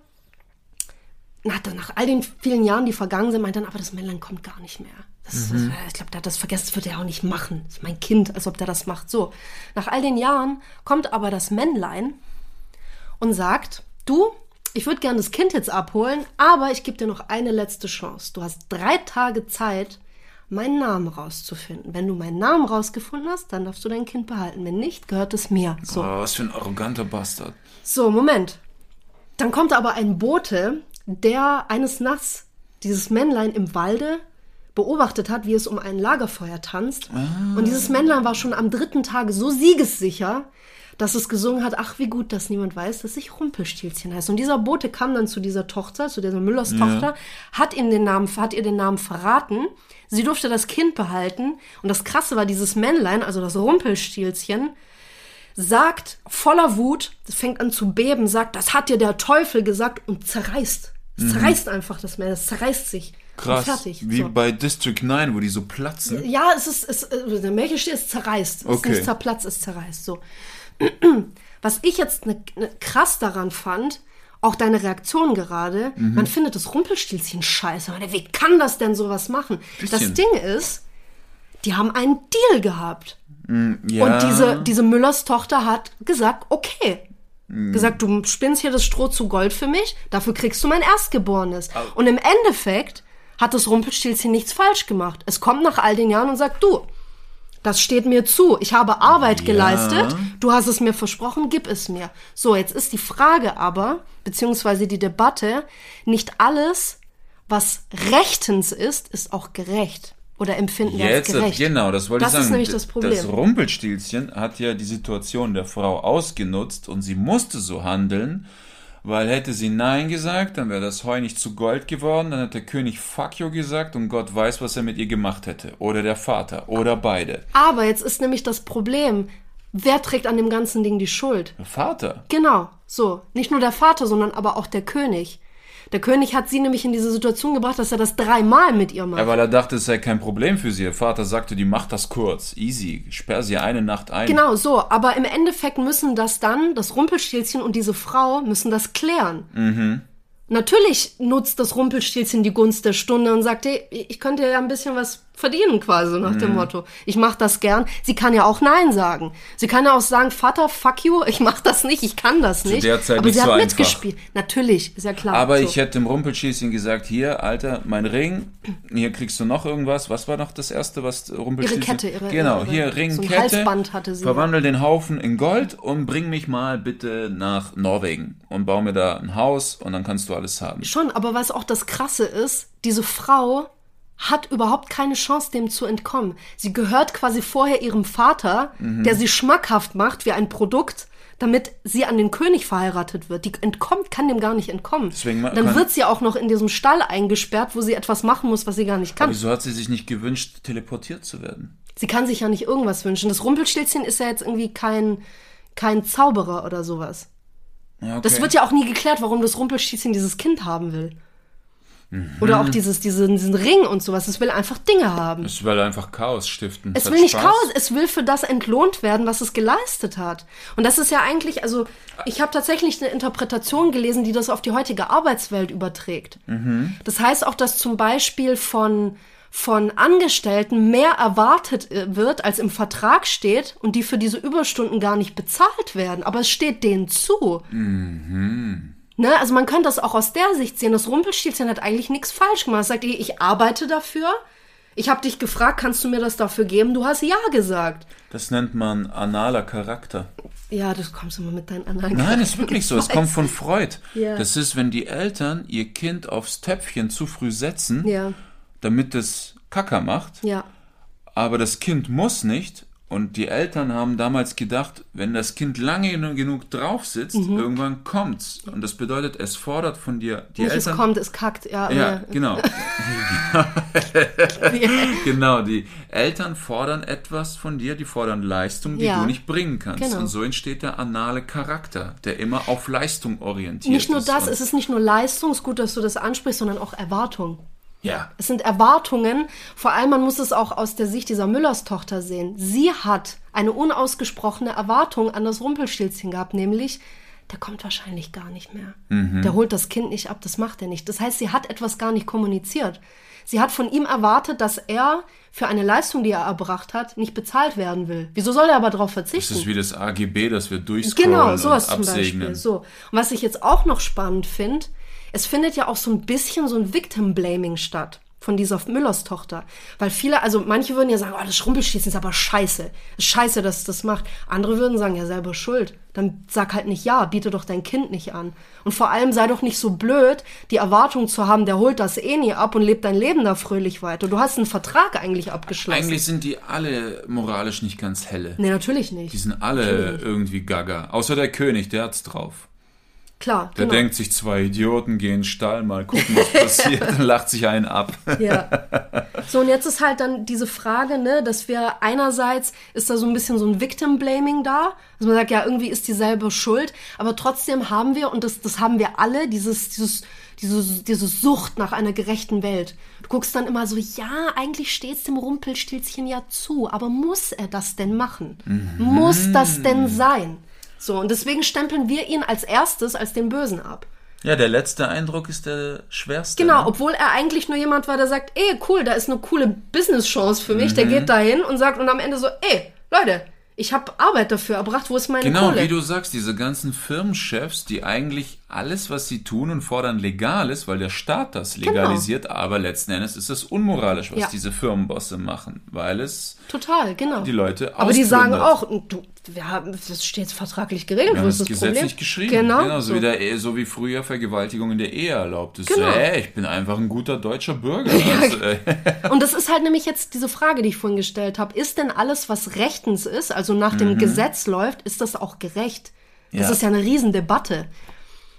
nach, nach all den vielen Jahren, die vergangen sind, meint dann, aber das Männlein kommt gar nicht mehr. Das, mhm. das, ich glaube, der hat das vergessen, das wird er auch nicht machen. Das ist mein Kind, als ob der das macht. So. Nach all den Jahren kommt aber das Männlein und sagt, du, ich würde gerne das Kind jetzt abholen, aber ich gebe dir noch eine letzte Chance. Du hast drei Tage Zeit, meinen Namen rauszufinden. Wenn du meinen Namen rausgefunden hast, dann darfst du dein Kind behalten. Wenn nicht, gehört es mir. So, Oh, was für ein arroganter Bastard. so Moment. Dann kommt aber ein Bote, der eines Nachts dieses Männlein im Walde beobachtet hat, wie es um ein Lagerfeuer tanzt. Ah. Und dieses Männlein war schon am dritten Tage so siegessicher, dass es gesungen hat, ach, wie gut, dass niemand weiß, dass ich Rumpelstilzchen heiße. Und dieser Bote kam dann zu dieser Tochter, zu dieser Müllers Ja. Tochter, hat, ihn den Namen, hat ihr den Namen verraten. Sie durfte das Kind behalten. Und das Krasse war, dieses Männlein, also das Rumpelstilzchen, sagt voller Wut, das fängt an zu beben, sagt, das hat dir der Teufel gesagt und zerreißt. Es Mhm. zerreißt einfach das Männlein, es zerreißt sich. Krass, Und fertig. wie So. bei District neun, wo die so platzen. Ja, es ist, es, äh, der Märchen steht, es zerreißt. Es Okay. ist nicht zerplatzt, es zerreißt. So. Was ich jetzt ne, ne, krass daran fand, auch deine Reaktion gerade, Mhm. man findet das Rumpelstilzchen scheiße. Man, wie kann das denn sowas machen? Das Bisschen. Ding ist, die haben einen Deal gehabt. Ja. Und diese, diese Müllers Tochter hat gesagt, okay. Gesagt, du spinnst hier das Stroh zu Gold für mich, dafür kriegst du mein Erstgeborenes. Und im Endeffekt hat das Rumpelstilzchen nichts falsch gemacht. Es kommt nach all den Jahren und sagt, du, das steht mir zu. Ich habe Arbeit Ja. geleistet. Du hast es mir versprochen, gib es mir. So, jetzt ist die Frage aber, beziehungsweise die Debatte, nicht alles, was rechtens ist, ist auch gerecht. Oder empfinden wir als Jetzt, gerecht. genau, das wollte Das ich sagen. ist nämlich das Problem. Das Rumpelstilzchen hat ja die Situation der Frau ausgenutzt und sie musste so handeln, Weil hätte sie Nein gesagt, dann wäre das Heu nicht zu Gold geworden, dann hat der König Fuck you gesagt und Gott weiß, was er mit ihr gemacht hätte. Oder der Vater, oder beide. Aber jetzt ist nämlich das Problem, wer trägt an dem ganzen Ding die Schuld? Der Vater. Genau, so. Nicht nur der Vater, sondern aber auch der König. Der König hat sie nämlich in diese Situation gebracht, dass er das dreimal mit ihr macht. Ja, weil er dachte, es sei kein Problem für sie. Der Vater sagte, die macht das kurz, easy, sperr sie eine Nacht ein. Genau, so. Aber im Endeffekt müssen das dann, das Rumpelstilzchen und diese Frau müssen das klären. Mhm. Natürlich nutzt das Rumpelstilzchen die Gunst der Stunde und sagt, hey, ich könnte ja ein bisschen was verdienen quasi, nach dem Motto. Ich mach das gern. Sie kann ja auch Nein sagen. Sie kann ja auch sagen, Vater, fuck you, ich mach das nicht, ich kann das nicht. Zu der Zeit aber nicht sie so hat einfach. mitgespielt. Natürlich, ist ja klar. Aber so. ich hätte dem Rumpelstilzchen gesagt, hier, Alter, mein Ring, hier kriegst du noch irgendwas. Was war noch das Erste, was Rumpelstilzchen... Ihre Kette, ihre... Genau, ihre, hier Ring, so ein Kette, Halsband hatte sie. verwandel den Haufen in Gold und bring mich mal bitte nach Norwegen und bau mir da ein Haus und dann kannst du alles haben. Schon, aber was auch das Krasse ist, diese Frau hat überhaupt keine Chance, dem zu entkommen. Sie gehört quasi vorher ihrem Vater, mhm. der sie schmackhaft macht wie ein Produkt, damit sie an den König verheiratet wird. Die entkommt, kann dem gar nicht entkommen. Deswegen Dann wird sie auch noch in diesem Stall eingesperrt, wo sie etwas machen muss, was sie gar nicht kann. Aber wieso hat sie sich nicht gewünscht, teleportiert zu werden? Sie kann sich ja nicht irgendwas wünschen. Das Rumpelstilzchen ist ja jetzt irgendwie kein, kein Zauberer oder sowas. Ja, okay. Das wird ja auch nie geklärt, warum das Rumpelstilzchen dieses Kind haben will. Mhm. Oder auch dieses, diesen, diesen Ring und sowas. Es will einfach Dinge haben. Es will einfach Chaos stiften. Es will nicht Spaß. Chaos, es will für das entlohnt werden, was es geleistet hat. Und das ist ja eigentlich, also ich habe tatsächlich eine Interpretation gelesen, die das auf die heutige Arbeitswelt überträgt. Mhm. Das heißt auch, dass zum Beispiel von, von Angestellten mehr erwartet wird, als im Vertrag steht und die für diese Überstunden gar nicht bezahlt werden. Aber es steht denen zu. Mhm. Ne, also man könnte das auch aus der Sicht sehen. Das Rumpelstilzchen hat eigentlich nichts falsch gemacht. Es sagt, ich arbeite dafür. Ich habe dich gefragt, kannst du mir das dafür geben? Du hast ja gesagt. Das nennt man analer Charakter. Ja, das kommst du immer mit deinen analen Nein, das ist wirklich so. Es kommt von Freud. Ja. Das ist, wenn die Eltern ihr Kind aufs Töpfchen zu früh setzen, ja. damit es Kacker macht. Ja. Aber das Kind muss nicht. Und die Eltern haben damals gedacht, wenn das Kind lange genug drauf sitzt, mhm. irgendwann kommt's. Und das bedeutet, es fordert von dir die Nicht Eltern. Es kommt, es kackt, ja. Ja, ja. genau. Genau, die Eltern fordern etwas von dir, die fordern Leistung, die ja. du nicht bringen kannst. Genau. Und so entsteht der anale Charakter, der immer auf Leistung orientiert ist. Nicht nur das, es ist nicht nur Leistung, es ist gut, dass du das ansprichst, sondern auch Erwartung. Ja. Es sind Erwartungen, vor allem man muss es auch aus der Sicht dieser Müllers-Tochter sehen. Sie hat eine unausgesprochene Erwartung an das Rumpelstilzchen gehabt, nämlich, der kommt wahrscheinlich gar nicht mehr. Mhm. Der holt das Kind nicht ab, das macht er nicht. Das heißt, sie hat etwas gar nicht kommuniziert. Sie hat von ihm erwartet, dass er für eine Leistung, die er erbracht hat, nicht bezahlt werden will. Wieso soll er aber darauf verzichten? Das ist wie das A G B, das wir durchscrollen genau, sowas und absegnen. Zum Beispiel. So. Und was ich jetzt auch noch spannend finde, es findet ja auch so ein bisschen so ein Victim-Blaming statt von dieser Müllers-Tochter. Weil viele, also manche würden ja sagen, oh, das Rumpelstilzchen ist aber scheiße. Es ist scheiße, dass es das macht. Andere würden sagen, ja, selber schuld. Dann sag halt nicht ja, biete doch dein Kind nicht an. Und vor allem sei doch nicht so blöd, die Erwartung zu haben, der holt das eh nie ab und lebt dein Leben da fröhlich weiter. Du hast einen Vertrag eigentlich abgeschlossen. Eigentlich sind die alle moralisch nicht ganz helle. Nee, natürlich nicht. Die sind alle irgendwie gaga. Außer der König, der hat's drauf. Klar, Der genau. denkt sich, zwei Idioten gehen in den Stall, mal gucken, was passiert, dann lacht sich einen ab. Ja. So, und jetzt ist halt dann diese Frage, ne, dass wir einerseits ist da so ein bisschen so ein Victim-Blaming da, also man sagt, ja, irgendwie ist dieselbe schuld, aber trotzdem haben wir, und das, das haben wir alle, dieses, dieses, diese, diese Sucht nach einer gerechten Welt. Du guckst dann immer so, ja, eigentlich steht's dem Rumpelstilzchen ja zu, aber muss er das denn machen? Mhm. Muss das denn sein? So, und deswegen stempeln wir ihn als erstes als den Bösen ab. Ja, der letzte Eindruck ist der schwerste. Genau, ne? obwohl er eigentlich nur jemand war, der sagt, ey, cool, da ist eine coole Business-Chance für mich. Mhm. Der geht dahin und sagt und am Ende so, ey, Leute, ich habe Arbeit dafür erbracht, wo ist meine genau, Kohle? Genau, wie du sagst, diese ganzen Firmenchefs, die eigentlich alles, was sie tun und fordern, legal ist, weil der Staat das legalisiert, genau. Aber letzten Endes ist es unmoralisch, was ja. diese Firmenbosse machen, weil es total, genau. die Leute aber die sagen auch, du, wir haben, das steht vertraglich geregelt, wo ist das gesetzlich Problem? geschrieben. Genau, genau so, so. Wie der, so wie früher Vergewaltigung in der Ehe erlaubt ist. Genau. So, ey, ich bin einfach ein guter deutscher Bürger. Ja. Also, äh. Und das ist halt nämlich jetzt diese Frage, die ich vorhin gestellt habe. Ist denn alles, was rechtens ist, also nach dem mhm. Gesetz läuft, ist das auch gerecht? Das ja. ist ja eine Riesendebatte.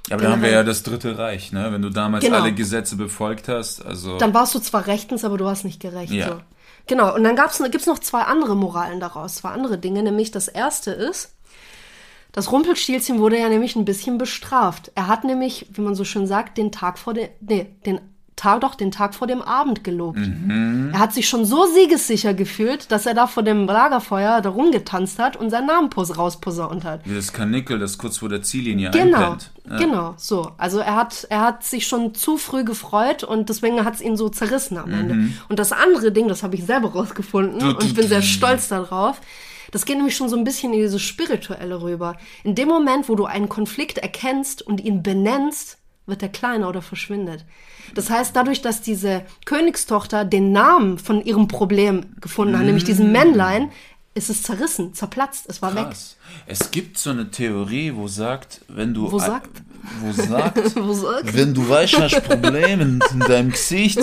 Ja, aber da haben wir ja das Dritte Reich, ne? Wenn du damals genau. alle Gesetze befolgt hast, also... Dann warst du zwar rechtens, aber du warst nicht gerecht. Ja. So. Genau, und dann gab's, gibt's noch zwei andere Moralen daraus, zwei andere Dinge, nämlich das erste ist, das Rumpelstilzchen wurde ja nämlich ein bisschen bestraft. Er hat nämlich, wie man so schön sagt, den Tag vor dem, nee, den Tag, doch, den Tag vor dem Abend gelobt. Mhm. Er hat sich schon so siegessicher gefühlt, dass er da vor dem Lagerfeuer da rumgetanzt hat und seinen Namen rausposaunt hat. Wie das Karnickel, das kurz vor der Ziellinie genau, einpennt. Ja. Genau, so. Also er hat, er hat sich schon zu früh gefreut und deswegen hat es ihn so zerrissen am Ende. Mhm. Und das andere Ding, das habe ich selber rausgefunden und ich bin sehr stolz darauf, das geht nämlich schon so ein bisschen in dieses Spirituelle rüber. In dem Moment, wo du einen Konflikt erkennst und ihn benennst, wird er kleiner oder verschwindet. Das heißt, dadurch, dass diese Königstochter den Namen von ihrem Problem gefunden hat, mm. nämlich diesem Männlein, ist es zerrissen, zerplatzt, es war Krass. weg. Es gibt so eine Theorie, wo sagt, wenn du... Wo sagt? Wo sagt, wo sagt? Wenn du weißt, hast Probleme in deinem Gesicht...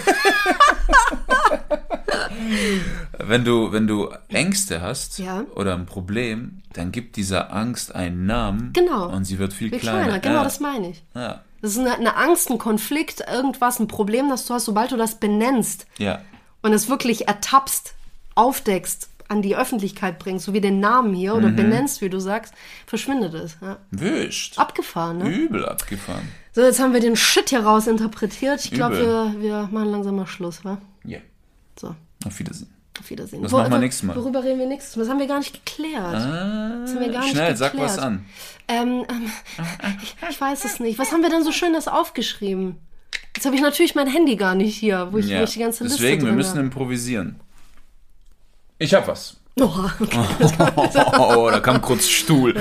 Wenn du, wenn du Ängste hast ja. oder ein Problem, dann gibt dieser Angst einen Namen genau. und sie wird viel, viel kleiner. kleiner. Genau, ja. das meine ich. Ja. Das ist eine, eine Angst, ein Konflikt, irgendwas, ein Problem, das du hast, sobald du das benennst ja. und es wirklich ertappst, aufdeckst, an die Öffentlichkeit bringst, so wie den Namen hier, oder mhm. benennst, wie du sagst, verschwindet es. Ja. Wischt. Abgefahren, ne? Übel abgefahren. So, jetzt haben wir den Shit hier raus interpretiert. Ich glaube, wir, wir machen langsam mal Schluss, wa? Ja. So. Auf Wiedersehen. Auf Wiedersehen. Was Wo, machen wir nächstes Mal? Worüber reden wir nächstes Mal? Das haben wir gar nicht geklärt. Ah, das haben wir gar schnell, nicht geklärt. sag was an. Ähm, ähm, ich, ich weiß es nicht. Was haben wir denn so Schönes aufgeschrieben? Jetzt habe ich natürlich mein Handy gar nicht hier, wo ich, ja, wo ich die ganze Liste deswegen, drin wir müssen habe. improvisieren. Ich hab was. Oh, okay. oh, oh, da kam kurz Stuhl.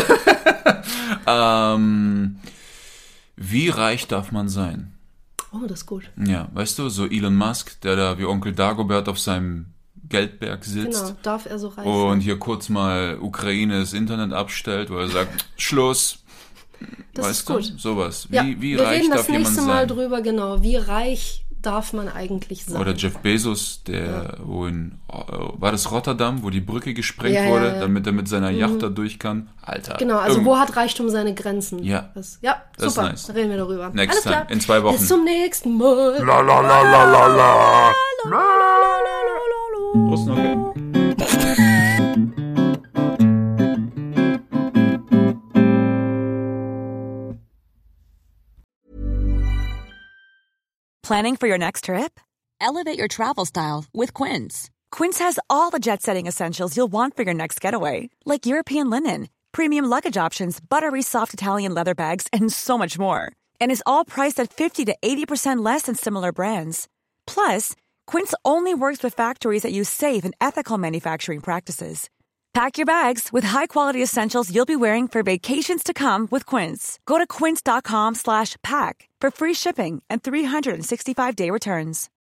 ähm, wie reich darf man sein? Oh, das ist gut. Ja, weißt du, so Elon Musk, der da wie Onkel Dagobert auf seinem Geldberg sitzt. Genau, darf er so reich sein. Und hier kurz mal Ukraine das Internet abstellt, wo er sagt, Schluss. Das weißt ist gut. Du? Sowas. Wie, ja, wie wir reich reden darf das jemand nächste sein? Mal drüber, genau. Wie reich darf man eigentlich sein? Oder Jeff Bezos, der, ja. wo in, war das Rotterdam, wo die Brücke gesprengt ja, wurde, ja, ja. damit er mit seiner Yacht mhm. da durch kann? Alter. Genau, also irgend- wo hat Reichtum seine Grenzen? Ja. Das, ja, Das super. ist nice. Da reden wir darüber. Next Alles time. klar. In zwei Wochen. Bis zum nächsten Mal. La la la la la la. Prost, Nocke. Planning for your next trip? Elevate your travel style with Quince. Quince has all the jet-setting essentials you'll want for your next getaway, like European linen, premium luggage options, buttery soft Italian leather bags, and so much more. And is all priced at fifty to eighty percent less than similar brands. Plus, Quince only works with factories that use safe and ethical manufacturing practices. Pack your bags with high-quality essentials you'll be wearing for vacations to come with Quince. Go to quince.com slash pack for free shipping and three sixty-five day returns.